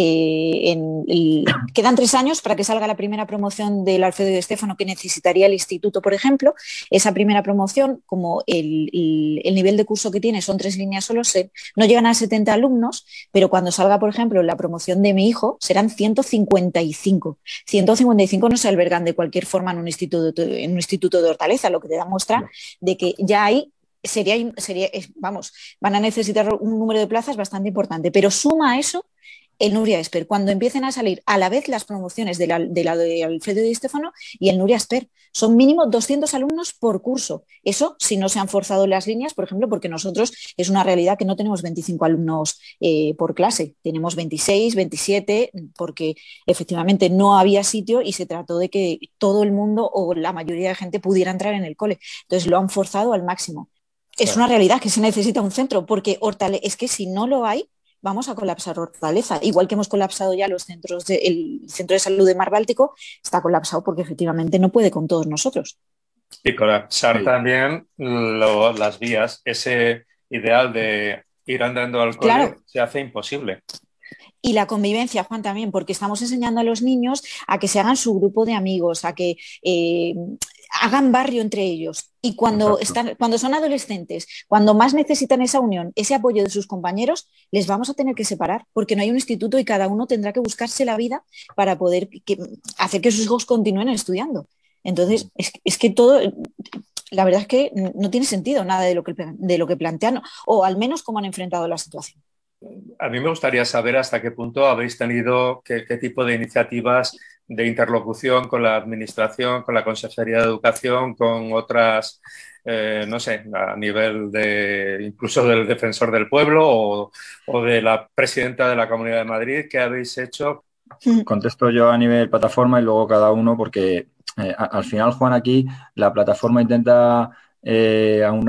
eh, en el, quedan tres años para que salga la primera promoción del Alfredo Di Stéfano que necesitaría el instituto, por ejemplo. Esa primera promoción, como el, el, el nivel de curso que tiene son tres líneas solo, se, no llegan a setenta alumnos, pero cuando salga, por ejemplo, la promoción de mi hijo, serán ciento cincuenta y cinco. ciento cincuenta y cinco no se albergan de cualquier forma en un instituto, en un instituto de Hortaleza, lo que te da muestra de que ya hay Sería, sería, vamos, van a necesitar un número de plazas bastante importante, pero suma a eso el Nuria Esper, cuando empiecen a salir a la vez las promociones de la de, la de Alfredo Di Stéfano y el Nuria Esper, son mínimo doscientos alumnos por curso. Eso si no se han forzado las líneas, por ejemplo, porque nosotros es una realidad que no tenemos veinticinco alumnos eh, por clase, tenemos veintiséis, veintisiete, porque efectivamente no había sitio y se trató de que todo el mundo o la mayoría de gente pudiera entrar en el cole. Entonces lo han forzado al máximo. Es una realidad que se necesita un centro, porque Hortaleza, es que si no lo hay, vamos a colapsar Hortaleza. Igual que hemos colapsado ya los centros, de, el centro de salud de Mar Báltico, está colapsado porque efectivamente no puede con todos nosotros. Y colapsar sí. también lo, las vías, ese ideal de ir andando al cole claro. se hace imposible. Y la convivencia, Juan, también, porque estamos enseñando a los niños a que se hagan su grupo de amigos, a que eh, hagan barrio entre ellos. Y cuando, están, cuando son adolescentes, cuando más necesitan esa unión, ese apoyo de sus compañeros, les vamos a tener que separar, porque no hay un instituto y cada uno tendrá que buscarse la vida para poder que, hacer que sus hijos continúen estudiando. Entonces, es, es que todo... La verdad es que no tiene sentido nada de lo que, de lo que plantean, o al menos cómo han enfrentado la situación. A mí me gustaría saber hasta qué punto habéis tenido, qué, qué tipo de iniciativas de interlocución con la Administración, con la Consejería de Educación, con otras, eh, no sé, a nivel de incluso del Defensor del Pueblo o, o de la Presidenta de la Comunidad de Madrid. ¿Qué habéis hecho? Contesto yo a nivel plataforma y luego cada uno, porque eh, al final, Juan, aquí la plataforma intenta eh, aunar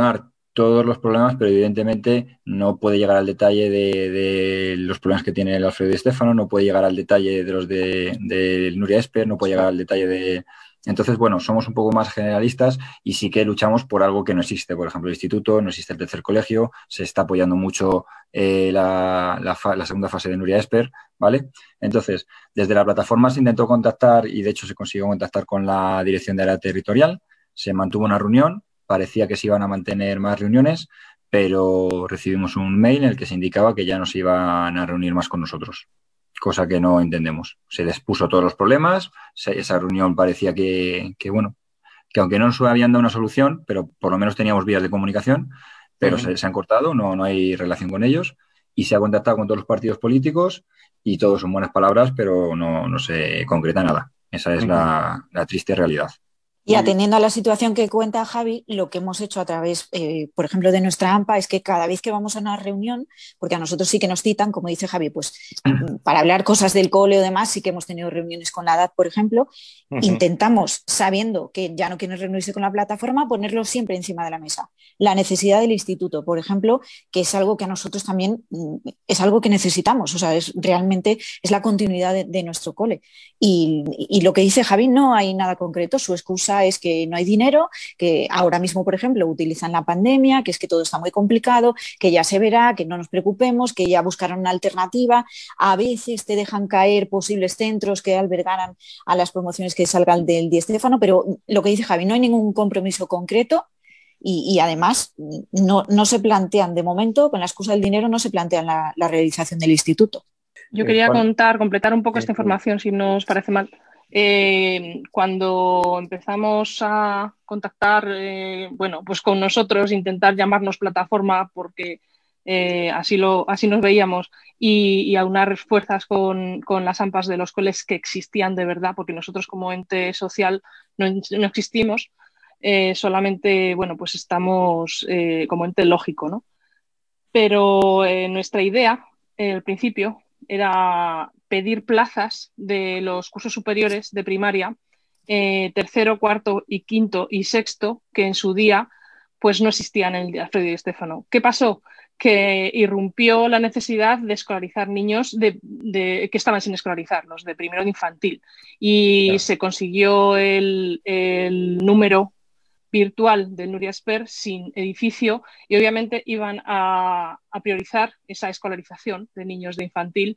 todos los problemas, pero evidentemente no puede llegar al detalle de, de los problemas que tiene el Alfredo Di Stéfano, no puede llegar al detalle de los de, de Nuria Esper, no puede llegar al detalle de... Entonces, bueno, somos un poco más generalistas y sí que luchamos por algo que no existe. Por ejemplo, el instituto, no existe el tercer colegio, se está apoyando mucho eh, la, la, fa, la segunda fase de Nuria Esper, ¿vale? Entonces, desde la plataforma se intentó contactar y de hecho se consiguió contactar con la dirección de área territorial, se mantuvo una reunión, parecía que se iban a mantener más reuniones, pero recibimos un mail en el que se indicaba que ya no se iban a reunir más con nosotros, cosa que no entendemos. Se expuso todos los problemas, se, esa reunión parecía que, que, bueno, que aunque no nos habían dado una solución, pero por lo menos teníamos vías de comunicación, pero uh-huh. se, se han cortado, no, no hay relación con ellos, y se ha contactado con todos los partidos políticos y todos son buenas palabras, pero no, no se concreta nada. Esa es uh-huh. la, la triste realidad. Y atendiendo a la situación que cuenta Javi, lo que hemos hecho a través, eh, por ejemplo, de nuestra AMPA es que cada vez que vamos a una reunión, porque a nosotros sí que nos citan, como dice Javi, pues para hablar cosas del cole o demás, sí que hemos tenido reuniones con la edad, por ejemplo, uh-huh. intentamos, sabiendo que ya no quieren reunirse con la plataforma, ponerlo siempre encima de la mesa. La necesidad del instituto, por ejemplo, que es algo que a nosotros también es algo que necesitamos, o sea, es realmente es la continuidad de, de nuestro cole. Y, y lo que dice Javi, no hay nada concreto, su excusa es que no hay dinero, que ahora mismo, por ejemplo, utilizan la pandemia, que es que todo está muy complicado, que ya se verá, que no nos preocupemos, que ya buscarán una alternativa. A veces te dejan caer posibles centros que albergaran a las promociones que salgan del Di Stéfano, pero lo que dice Javi, no hay ningún compromiso concreto y, y además no, no se plantean, de momento, con la excusa del dinero, no se plantean la, la realización del instituto. Yo quería contar, completar un poco esta información, si no os parece mal. Eh, cuando empezamos a contactar, eh, bueno, pues con nosotros, intentar llamarnos plataforma porque eh, así, lo, así nos veíamos y, y aunar fuerzas con, con las AMPAs de los coles que existían de verdad, porque nosotros como ente social no, no existimos, eh, solamente, bueno, pues estamos eh, como ente lógico, ¿no? Pero eh, nuestra idea, eh, al principio, era pedir plazas de los cursos superiores de primaria, eh, tercero, cuarto y quinto y sexto, que en su día pues no existían en el Alfredo Di Stéfano. ¿Qué pasó? Que irrumpió la necesidad de escolarizar niños de, de, que estaban sin escolarizar, los de primero de infantil, y claro. se consiguió el, el número virtual del Nuria Esper sin edificio y obviamente iban a, a priorizar esa escolarización de niños de infantil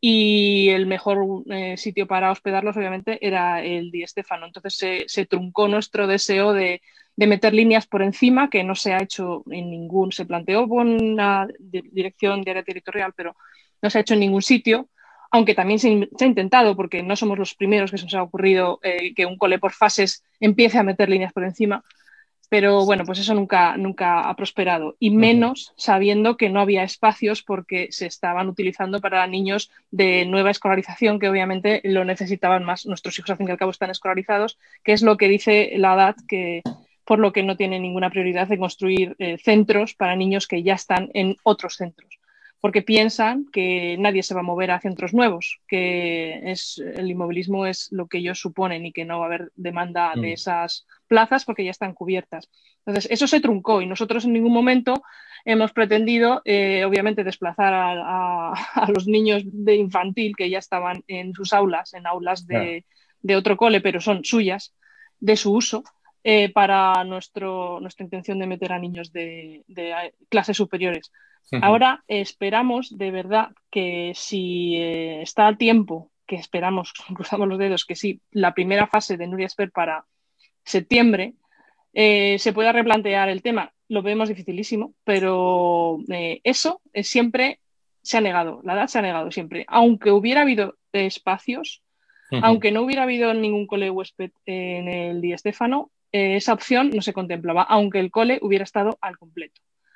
y el mejor eh, sitio para hospedarlos obviamente era el Di Stéfano. Entonces se, se truncó nuestro deseo de, de meter líneas por encima, que no se ha hecho en ningún, se planteó con una dirección de área territorial, pero no se ha hecho en ningún sitio. Aunque también se, se ha intentado, porque no somos los primeros que se nos ha ocurrido eh, que un cole por fases empiece a meter líneas por encima, pero bueno, pues eso nunca, nunca ha prosperado, y menos sabiendo que no había espacios porque se estaban utilizando para niños de nueva escolarización, que obviamente lo necesitaban más. Nuestros hijos, al fin y al cabo, están escolarizados, que es lo que dice la D A T, que por lo que no tiene ninguna prioridad de construir eh, centros para niños que ya están en otros centros, porque piensan que nadie se va a mover a centros nuevos, que es, el inmovilismo es lo que ellos suponen y que no va a haber demanda de esas plazas porque ya están cubiertas. Entonces, eso se truncó y nosotros en ningún momento hemos pretendido, eh, obviamente, desplazar a, a, a los niños de infantil que ya estaban en sus aulas, en aulas de, claro. de otro cole, pero son suyas, de su uso, eh, para nuestro, nuestra intención de meter a niños de, de clases superiores. Ahora eh, esperamos de verdad que si eh, está a tiempo, que esperamos, cruzamos los dedos, que sí, la primera fase de Nuria Esper para septiembre, eh, se pueda replantear el tema. Lo vemos dificilísimo, pero eh, eso eh, siempre se ha negado, la edad se ha negado siempre. Aunque hubiera habido espacios, uh-huh. aunque no hubiera habido ningún cole huésped en el Di Stéfano, eh, esa opción no se contemplaba, aunque el cole hubiera estado al completo.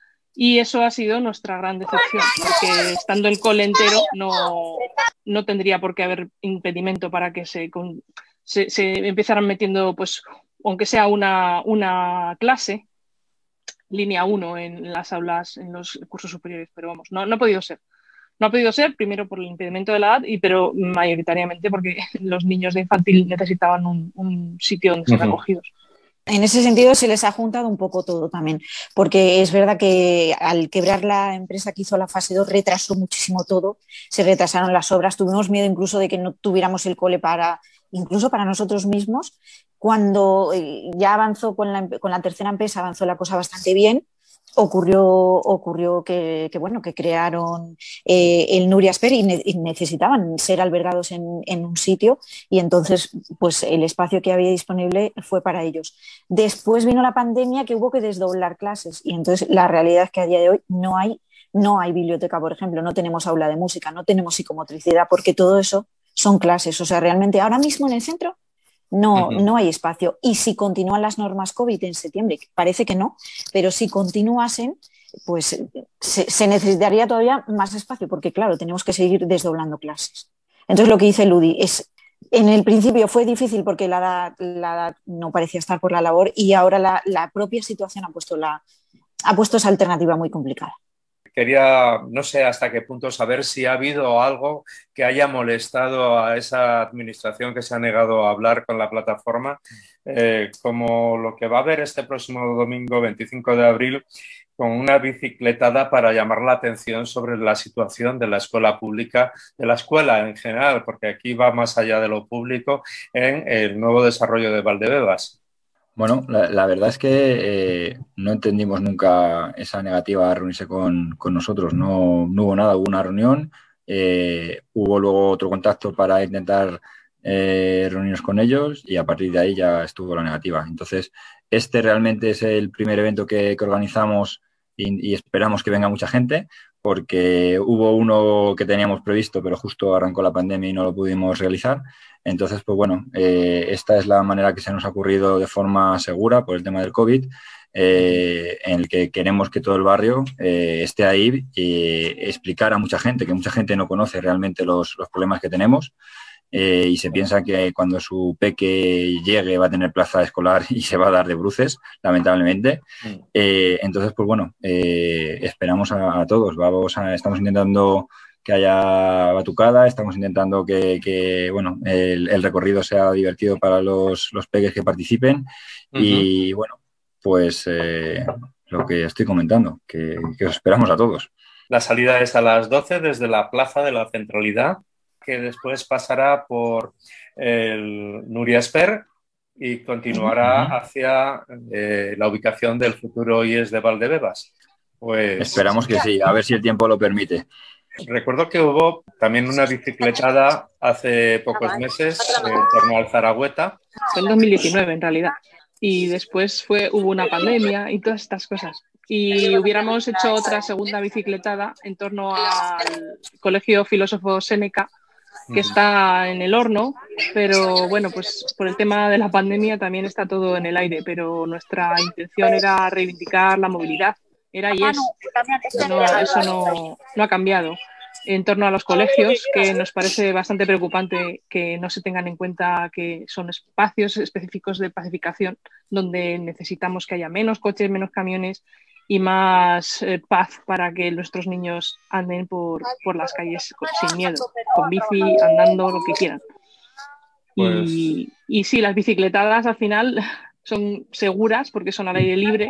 Y eso ha sido nuestra gran decepción, porque estando el cole entero no, no tendría por qué haber impedimento para que se, con, se, se empezaran metiendo, pues, aunque sea una, una clase, línea uno en las aulas, en los cursos superiores, pero vamos, no, no ha podido ser. No ha podido ser, primero por el impedimento de la edad, y, pero mayoritariamente porque los niños de infantil necesitaban un, un sitio donde ser acogidos. En ese sentido se les ha juntado un poco todo también, porque es verdad que al quebrar la empresa que hizo la fase dos retrasó muchísimo todo, se retrasaron las obras, tuvimos miedo incluso de que no tuviéramos el cole para, incluso para nosotros mismos. Cuando eh, ya avanzó con la, con la tercera empresa, avanzó la cosa bastante bien. Ocurrió, ocurrió que, que, bueno, que crearon eh, el Nuriasper y, ne- y necesitaban ser albergados en, en un sitio y entonces pues el espacio que había disponible fue para ellos. Después vino la pandemia que hubo que desdoblar clases y entonces la realidad es que a día de hoy no hay, no hay biblioteca, por ejemplo, no tenemos aula de música, no tenemos psicomotricidad porque todo eso son clases. O sea, realmente ahora mismo en el centro no, Ujú. no hay espacio. Y si continúan las normas COVID en septiembre, que parece que no, pero si continuasen, pues se, se necesitaría todavía más espacio, porque claro, tenemos que seguir desdoblando clases. Entonces lo que dice Ludi es, en el principio fue difícil porque la edad, la edad no parecía estar por la labor y ahora la, la propia situación ha puesto, la, ha puesto esa alternativa muy complicada. Quería, no sé hasta qué punto, saber si ha habido algo que haya molestado a esa administración que se ha negado a hablar con la plataforma, eh, como lo que va a haber este próximo domingo veinticinco de abril, con una bicicletada para llamar la atención sobre la situación de la escuela pública, de la escuela en general, porque aquí va más allá de lo público, en el nuevo desarrollo de Valdebebas. Bueno, la, la verdad es que eh, no entendimos nunca esa negativa a reunirse con, con nosotros. No, no hubo nada, hubo una reunión, eh, hubo luego otro contacto para intentar eh, reunirnos con ellos y a partir de ahí ya estuvo la negativa. Entonces, este realmente es el primer evento que, que organizamos y, y esperamos que venga mucha gente porque hubo uno que teníamos previsto, pero justo arrancó la pandemia y no lo pudimos realizar. Entonces, pues bueno, eh, esta es la manera que se nos ha ocurrido de forma segura por el tema del COVID, eh, en el que queremos que todo el barrio eh, esté ahí y explicar a mucha gente, que mucha gente no conoce realmente los, los problemas que tenemos eh, y se piensa que cuando su peque llegue va a tener plaza escolar y se va a dar de bruces, lamentablemente. Eh, entonces, pues bueno, eh, esperamos a, a todos. Vamos a, estamos intentando que haya batucada, estamos intentando que, que bueno, el, el, recorrido sea divertido para los, los peques que participen uh-huh. Y bueno, pues eh, lo que estoy comentando, que, que os esperamos a todos. La salida es a las doce desde la plaza de la Centralidad, que después pasará por el Nuriasper y continuará uh-huh. hacia eh, la ubicación del futuro I E S de Valdebebas. Pues esperamos que sí, a ver si el tiempo lo permite. Recuerdo que hubo también una bicicletada hace pocos meses en torno al Zaragoeta. Fue en dos mil diecinueve en realidad. Y después fue, hubo una pandemia y todas estas cosas. Y hubiéramos hecho otra segunda bicicletada en torno al Colegio Filósofo Séneca, que está en el horno, pero bueno, pues por el tema de la pandemia también está todo en el aire, pero nuestra intención era reivindicar la movilidad. Era y es. No, eso no, no ha cambiado. En torno a los colegios, que nos parece bastante preocupante que no se tengan en cuenta que son espacios específicos de pacificación donde necesitamos que haya menos coches, menos camiones y más eh, paz para que nuestros niños anden por, por las calles con, sin miedo, con bici, andando, lo que quieran. Pues... Y, y sí, las bicicletadas al final son seguras porque son al aire libre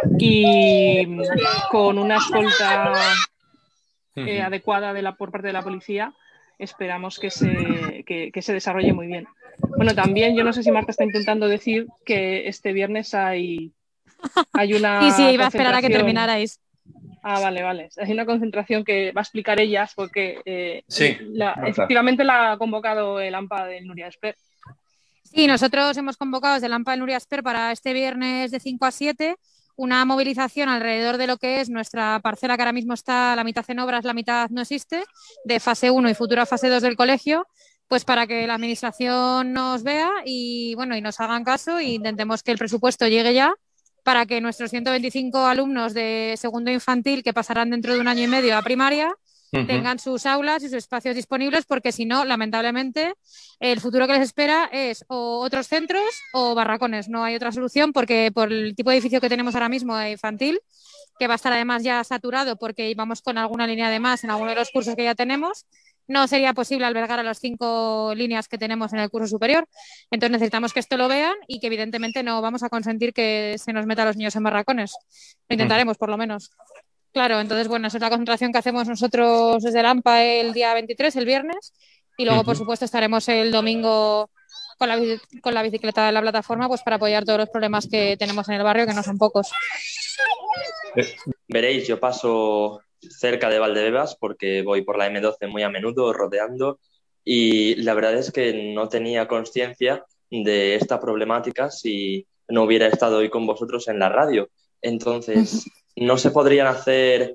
y con una escolta eh, adecuada de la, por parte de la policía esperamos que se, que, que se desarrolle muy bien. Bueno, también yo no sé si Marta está intentando decir que este viernes hay, hay una Sí, sí, iba a esperar a que terminarais. Ah, vale, vale. Hay una concentración que va a explicar ellas porque eh, sí, la, efectivamente la ha convocado el AMPA del Nuriasper. Sí, nosotros hemos convocado desde el AMPA del Nuriasper para este viernes de cinco a siete una movilización alrededor de lo que es nuestra parcela, que ahora mismo está la mitad en obras, la mitad no existe, de fase uno y futura fase dos del colegio, pues para que la administración nos vea y, bueno, y nos hagan caso e intentemos que el presupuesto llegue ya para que nuestros ciento veinticinco alumnos de segundo infantil, que pasarán dentro de un año y medio a primaria, Uh-huh. tengan sus aulas y sus espacios disponibles, porque si no, lamentablemente, el futuro que les espera es o otros centros o barracones. No hay otra solución porque por el tipo de edificio que tenemos ahora mismo de infantil, que va a estar además ya saturado porque íbamos con alguna línea de más en alguno de los cursos que ya tenemos, no sería posible albergar a las cinco líneas que tenemos en el curso superior. Entonces necesitamos que esto lo vean y que evidentemente no vamos a consentir que se nos meta a los niños en barracones. Lo intentaremos, por lo menos. Claro, entonces, bueno, esa es la concentración que hacemos nosotros desde el A M P A el día veintitrés, el viernes, y luego, uh-huh. por supuesto, estaremos el domingo con la, con la bicicleta de la plataforma, pues para apoyar todos los problemas que tenemos en el barrio, que no son pocos. Veréis, yo paso cerca de Valdebebas porque voy por la eme doce muy a menudo, rodeando, y la verdad es que no tenía conciencia de esta problemática si no hubiera estado hoy con vosotros en la radio. Entonces, ¿no se podrían hacer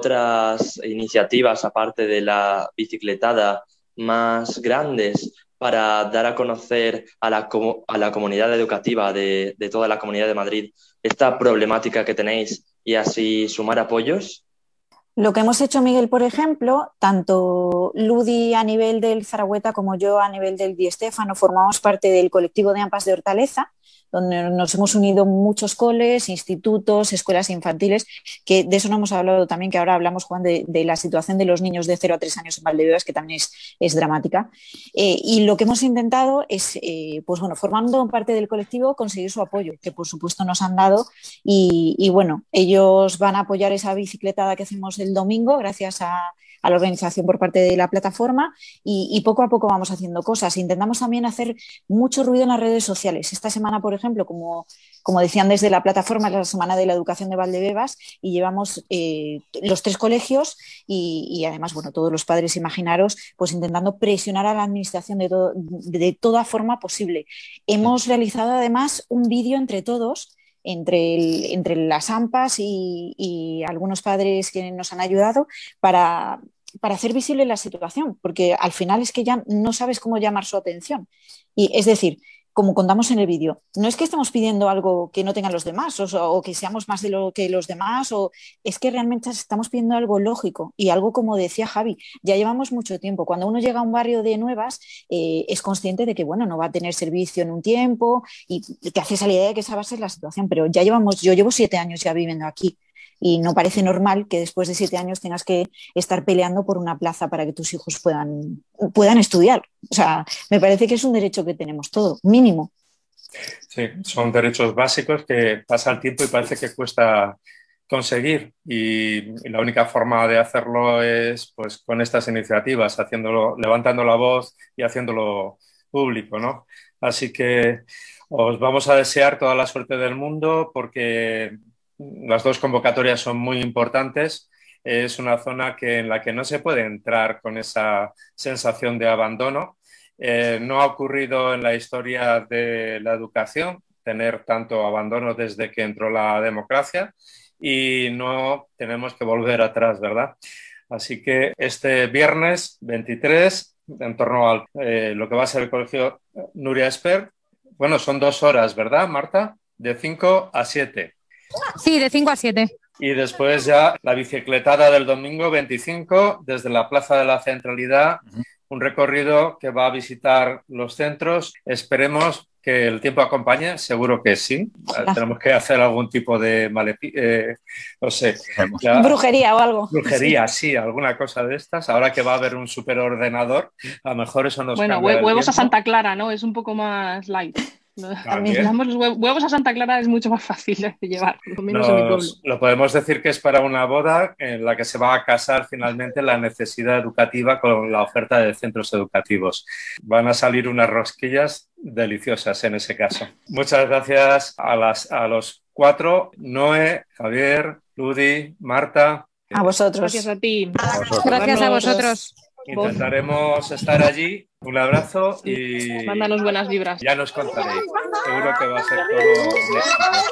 otras iniciativas aparte de la bicicletada más grandes para dar a conocer a la, a la comunidad educativa de, de toda la Comunidad de Madrid esta problemática que tenéis y así sumar apoyos? Lo que hemos hecho, Miguel, por ejemplo, tanto Ludi a nivel del Zaragoeta como yo a nivel del Di Stéfano formamos parte del colectivo de AMPAs de Hortaleza, donde nos hemos unido muchos coles, institutos, escuelas infantiles, que de eso no hemos hablado también, que ahora hablamos, Juan, de, de la situación de los niños de cero a tres años en Valdebebas, que también es, es dramática. Eh, y lo que hemos intentado es, eh, pues bueno, formando parte del colectivo, conseguir su apoyo, que por supuesto nos han dado, y, y bueno, ellos van a apoyar esa bicicletada que hacemos el domingo, gracias a, a la organización por parte de la plataforma, y, y poco a poco vamos haciendo cosas. Intentamos también hacer mucho ruido en las redes sociales. Esta semana, por ejemplo, como, como decían desde la plataforma, es la Semana de la Educación de Valdebebas, y llevamos eh, los tres colegios y, y además, bueno, todos los padres, imaginaros, pues intentando presionar a la administración de, to- de toda forma posible. Hemos realizado además un vídeo entre todos, entre, el, entre las AMPAs y, y algunos padres que nos han ayudado para, para hacer visible la situación, porque al final es que ya no sabes cómo llamar su atención. Y es decir, como contamos en el vídeo, no es que estemos pidiendo algo que no tengan los demás o, o que seamos más de lo que los demás, o es que realmente estamos pidiendo algo lógico y algo, como decía Javi, ya llevamos mucho tiempo. Cuando uno llega a un barrio de nuevas, eh, es consciente de que, bueno, no va a tener servicio en un tiempo y te haces a la idea de que esa va a ser la situación, pero ya llevamos, yo llevo siete años ya viviendo aquí. Y no parece normal que después de siete años tengas que estar peleando por una plaza para que tus hijos puedan, puedan estudiar. O sea, me parece que es un derecho que tenemos todo, mínimo. Sí, son derechos básicos que pasa el tiempo y parece que cuesta conseguir. Y, y la única forma de hacerlo es, pues, con estas iniciativas, haciéndolo, levantando la voz y haciéndolo público, ¿no? Así que os vamos a desear toda la suerte del mundo porque las dos convocatorias son muy importantes. Es una zona que, en la que no se puede entrar con esa sensación de abandono. Eh, no ha ocurrido en la historia de la educación tener tanto abandono desde que entró la democracia y no tenemos que volver atrás, ¿verdad? Así que este viernes veintitrés, en torno a eh, lo que va a ser el colegio Núria Espert, bueno, son dos horas, ¿verdad, Marta? De cinco a siete. Sí, de cinco a siete. Y después ya la bicicletada del domingo veinticinco desde la Plaza de la Centralidad, un recorrido que va a visitar los centros. Esperemos que el tiempo acompañe, seguro que sí. Claro. Tenemos que hacer algún tipo de malefi- eh, no sé. Ya, brujería o algo. Brujería, sí. sí, alguna cosa de estas. Ahora que va a haber un superordenador, a lo mejor eso nos bueno, cambia el huevos tiempo. a Santa Clara, ¿no? Es un poco más light. Damos los huevos a Santa Clara es mucho más fácil de llevar, por lo menos en mi pueblo. Lo podemos decir que es para una boda en la que se va a casar finalmente la necesidad educativa con la oferta de centros educativos. Van a salir unas rosquillas deliciosas en ese caso. Muchas gracias a, las, a los cuatro, Noé, Javier, Ludi, Marta. A vosotros. Gracias a ti. A vosotros. Gracias a vosotros. Intentaremos estar allí. Un abrazo y... Mándanos buenas vibras. Ya nos contaréis. Seguro que va a ser todo un éxito.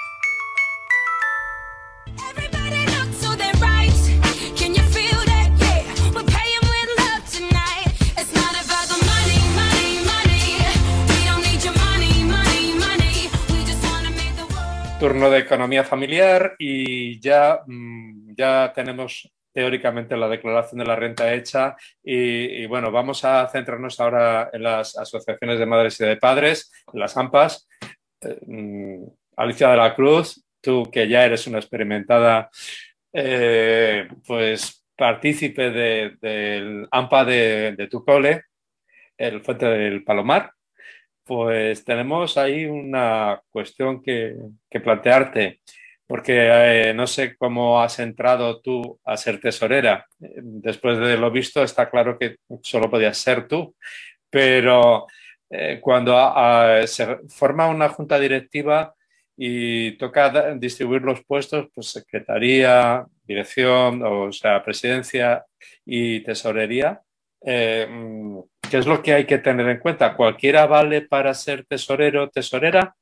Turno de economía familiar y ya, ya tenemos teóricamente la declaración de la renta hecha y, y bueno, vamos a centrarnos ahora en las asociaciones de madres y de padres, las AMPAs. Eh, Alicia de la Cruz, tú que ya eres una experimentada, eh, pues partícipe de, del AMPA de, de tu cole, el Fuente del Palomar, pues tenemos ahí una cuestión que, que plantearte, porque eh, no sé cómo has entrado tú a ser tesorera. Después de lo visto, está claro que solo podías ser tú, pero eh, cuando a, a, se forma una junta directiva y toca da, distribuir los puestos, pues secretaría, dirección, o sea, presidencia y tesorería, eh, ¿qué es lo que hay que tener en cuenta? ¿Cualquiera vale para ser tesorero o tesorera?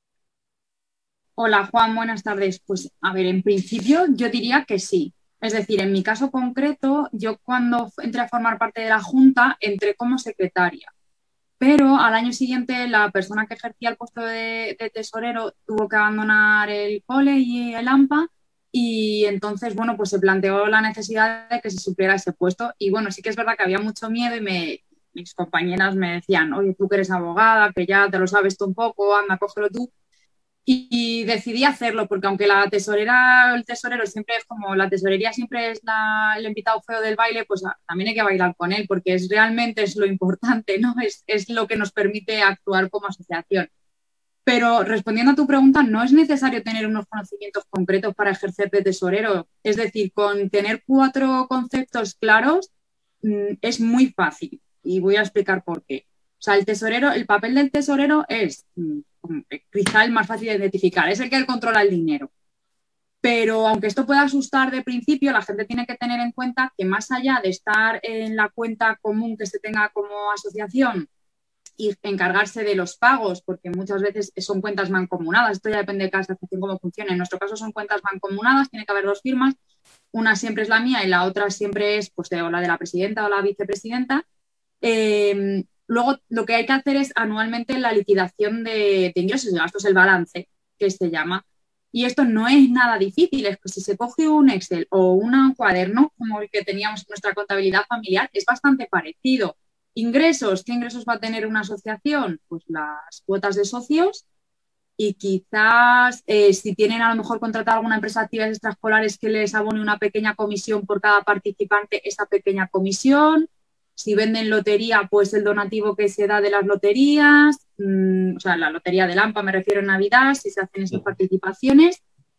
Hola Juan, buenas tardes. Pues a ver, en principio yo diría que sí. Es decir, en mi caso concreto, yo cuando entré a formar parte de la Junta, entré como secretaria. Pero al año siguiente la persona que ejercía el puesto de, de tesorero tuvo que abandonar el cole y el AMPA y entonces, bueno, pues se planteó la necesidad de que se supliera ese puesto y bueno, sí que es verdad que había mucho miedo y me, mis compañeras me decían, oye, tú que eres abogada, que ya te lo sabes tú un poco, anda, cógelo tú. Y, y decidí hacerlo porque aunque la tesorera, el tesorero siempre es como, la tesorería siempre es la, el invitado feo del baile, pues a, también hay que bailar con él porque es realmente es lo importante, ¿no? Es, es lo que nos permite actuar como asociación. Pero respondiendo a tu pregunta, no es necesario tener unos conocimientos concretos para ejercer de tesorero. Es decir, con tener cuatro conceptos claros mmm, es muy fácil y voy a explicar por qué. O sea, el tesorero, el papel del tesorero es mmm, quizá el más fácil de identificar, es el que controla el dinero. Pero aunque esto pueda asustar de principio, la gente tiene que tener en cuenta que más allá de estar en la cuenta común que se tenga como asociación y encargarse de los pagos, porque muchas veces son cuentas mancomunadas, esto ya depende de cada asociación cómo funcione. En nuestro caso son cuentas mancomunadas, tiene que haber dos firmas, una siempre es la mía y la otra siempre es pues, de, o la de la presidenta o la vicepresidenta. Eh, luego lo que hay que hacer es anualmente la liquidación de, de ingresos y gastos, el balance, que se llama. Y esto no es nada difícil, es que si se coge un Excel o un cuaderno, como el que teníamos en nuestra contabilidad familiar, es bastante parecido. Ingresos, ¿qué ingresos va a tener una asociación? Pues las cuotas de socios y quizás eh, si tienen a lo mejor contratado alguna empresa de actividades extraescolares que les abone una pequeña comisión por cada participante, esa pequeña comisión. Si venden lotería, pues el donativo que se da de las loterías, mmm, o sea, la lotería del AMPA me refiero en Navidad, si se hacen esas participaciones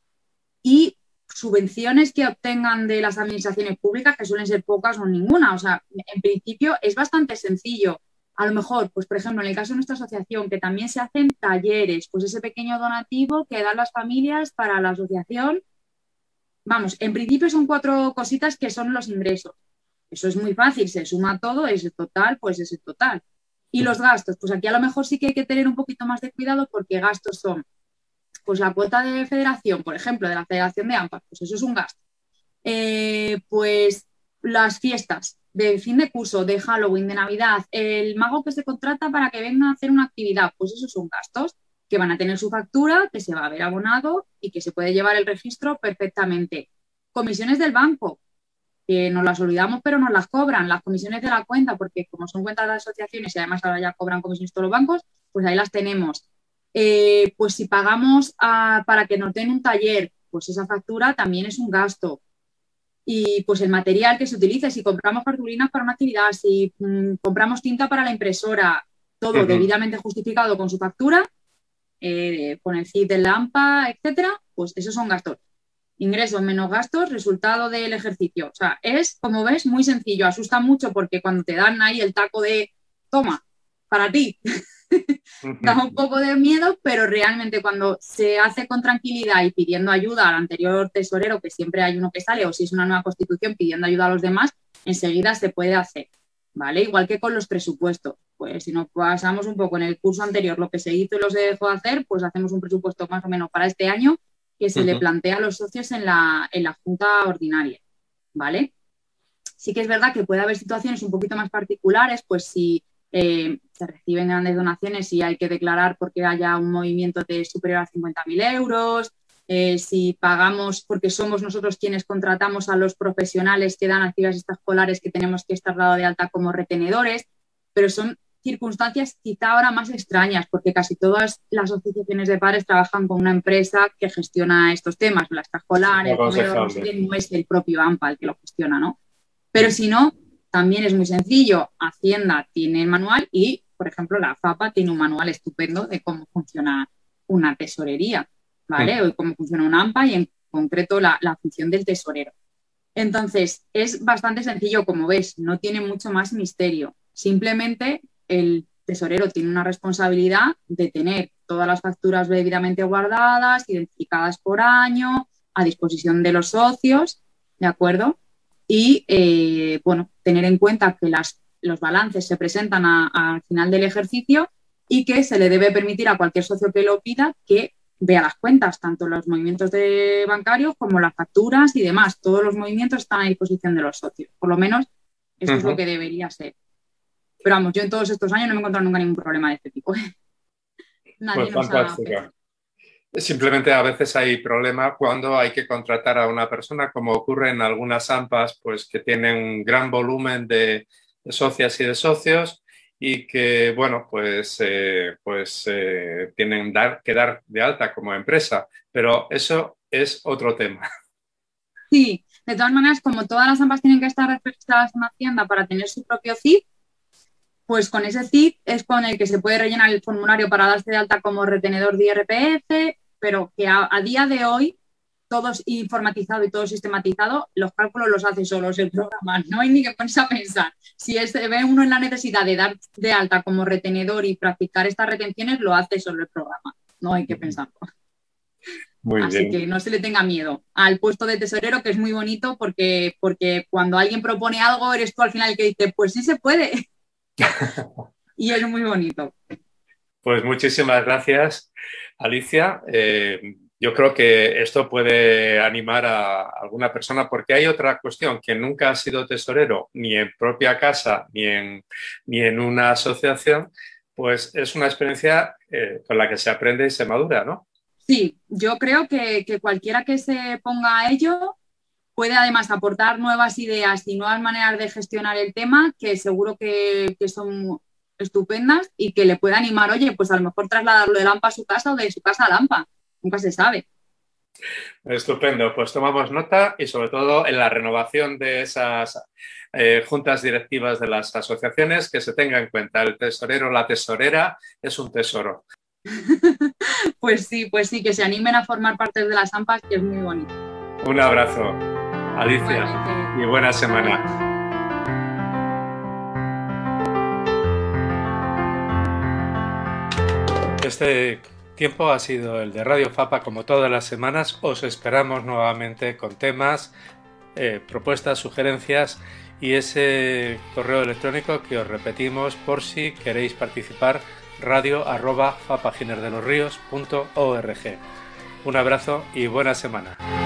y subvenciones que obtengan de las administraciones públicas, que suelen ser pocas o ninguna. O sea, en principio es bastante sencillo. A lo mejor, pues por ejemplo, en el caso de nuestra asociación, que también se hacen talleres, pues ese pequeño donativo que dan las familias para la asociación. Vamos, en principio son cuatro cositas que son los ingresos. Eso es muy fácil, se suma todo, es el total, pues es el total. Y los gastos, pues aquí a lo mejor sí que hay que tener un poquito más de cuidado porque gastos son pues la cuota de federación, por ejemplo, de la Federación de AMPA, pues eso es un gasto. Eh, pues las fiestas de fin de curso, de Halloween, de Navidad, el mago que se contrata para que venga a hacer una actividad, pues esos son gastos que van a tener su factura, que se va a ver abonado y que se puede llevar el registro perfectamente. Comisiones del banco, que nos las olvidamos pero nos las cobran, las comisiones de la cuenta, porque como son cuentas de asociaciones y además ahora ya cobran comisiones todos los bancos, pues ahí las tenemos. Eh, pues si pagamos a, para que nos den un taller, pues esa factura también es un gasto. Y pues el material que se utilice, si compramos cartulinas para una actividad, si mmm, compramos tinta para la impresora, todo uh-huh. debidamente justificado con su factura, eh, con el C I F del AMPA, etcétera, pues esos son gastos. Ingresos menos gastos, resultado del ejercicio. O sea, es, como ves, muy sencillo. Asusta mucho porque cuando te dan ahí el taco de toma, para ti, da un poco de miedo, pero realmente cuando se hace con tranquilidad y pidiendo ayuda al anterior tesorero, que siempre hay uno que sale, o si es una nueva constitución pidiendo ayuda a los demás, enseguida se puede hacer, ¿vale? Igual que con los presupuestos. Pues si nos pasamos un poco en el curso anterior lo que se hizo y lo se dejó de hacer, pues hacemos un presupuesto más o menos para este año que se uh-huh. le plantea a los socios en la, en la junta ordinaria, ¿vale? Sí que es verdad que puede haber situaciones un poquito más particulares, pues si Eh, se reciben grandes donaciones y hay que declarar porque haya un movimiento de superior a cincuenta mil euros, eh, si pagamos porque somos nosotros quienes contratamos a los profesionales que dan actividades extraescolares que tenemos que estar dado de alta como retenedores, pero son circunstancias quizá ahora más extrañas porque casi todas las asociaciones de padres trabajan con una empresa que gestiona estos temas, la extraescolar, el comedor, no sé, no es el propio AMPA el que lo gestiona, ¿no? Pero si no, también es muy sencillo. Hacienda tiene el manual y, por ejemplo, la FAPA tiene un manual estupendo de cómo funciona una tesorería, ¿vale? O cómo funciona un AMPA y en concreto la, la función del tesorero. Entonces, es bastante sencillo, como ves, no tiene mucho más misterio. Simplemente el tesorero tiene una responsabilidad de tener todas las facturas debidamente guardadas, identificadas por año, a disposición de los socios, ¿de acuerdo? Y, eh, bueno, tener en cuenta que las, los balances se presentan al final del ejercicio y que se le debe permitir a cualquier socio que lo pida que vea las cuentas, tanto los movimientos de bancarios como las facturas y demás. Todos los movimientos están a disposición de los socios. Por lo menos, eso uh-huh. es lo que debería ser. Pero vamos, yo en todos estos años no me he encontrado nunca ningún problema de este tipo. Nadie pues fantástica. Simplemente a veces hay problema cuando hay que contratar a una persona, como ocurre en algunas AMPAs, pues que tienen un gran volumen de, de socias y de socios y que, bueno, pues, eh, pues eh, tienen dar, que dar de alta como empresa. Pero eso es otro tema. Sí, de todas maneras, como todas las AMPAs tienen que estar registradas en Hacienda para tener su propio C I F, pues con ese C I F es con el que se puede rellenar el formulario para darse de alta como retenedor de I R P F, pero que a, a día de hoy todo es informatizado y todo sistematizado, los cálculos los hace solos el programa, no hay ni que ponerse a pensar. Si es, ve uno en la necesidad de dar de alta como retenedor y practicar estas retenciones, lo hace solo el programa, no hay que pensarlo. Muy Así bien. que no se le tenga miedo al puesto de tesorero, que es muy bonito porque, porque cuando alguien propone algo, eres tú al final el que dice, pues sí se puede. Y es muy bonito. Pues muchísimas gracias, Alicia. Eh, yo creo que esto puede animar a alguna persona porque hay otra cuestión, que nunca ha sido tesorero ni en propia casa ni en, ni en una asociación, pues es una experiencia eh, con la que se aprende y se madura, ¿no? Sí, yo creo que, que cualquiera que se ponga a ello puede además aportar nuevas ideas y nuevas maneras de gestionar el tema que seguro que, que son estupendas y que le puede animar, oye, pues a lo mejor trasladarlo de Lampa a su casa o de su casa a Lampa. Nunca se sabe. Estupendo, pues tomamos nota y sobre todo en la renovación de esas eh, juntas directivas de las asociaciones que se tenga en cuenta el tesorero, la tesorera es un tesoro. Pues sí, pues sí, que se animen a formar parte de las AMPAs, que es muy bonito. Un abrazo, Alicia, bueno, y buena semana. Este tiempo ha sido el de Radio Fapa, como todas las semanas. Os esperamos nuevamente con temas, eh, propuestas, sugerencias y ese correo electrónico que os repetimos por si queréis participar, radio arroba fapaginerdelosrios punto org. Un abrazo y buena semana.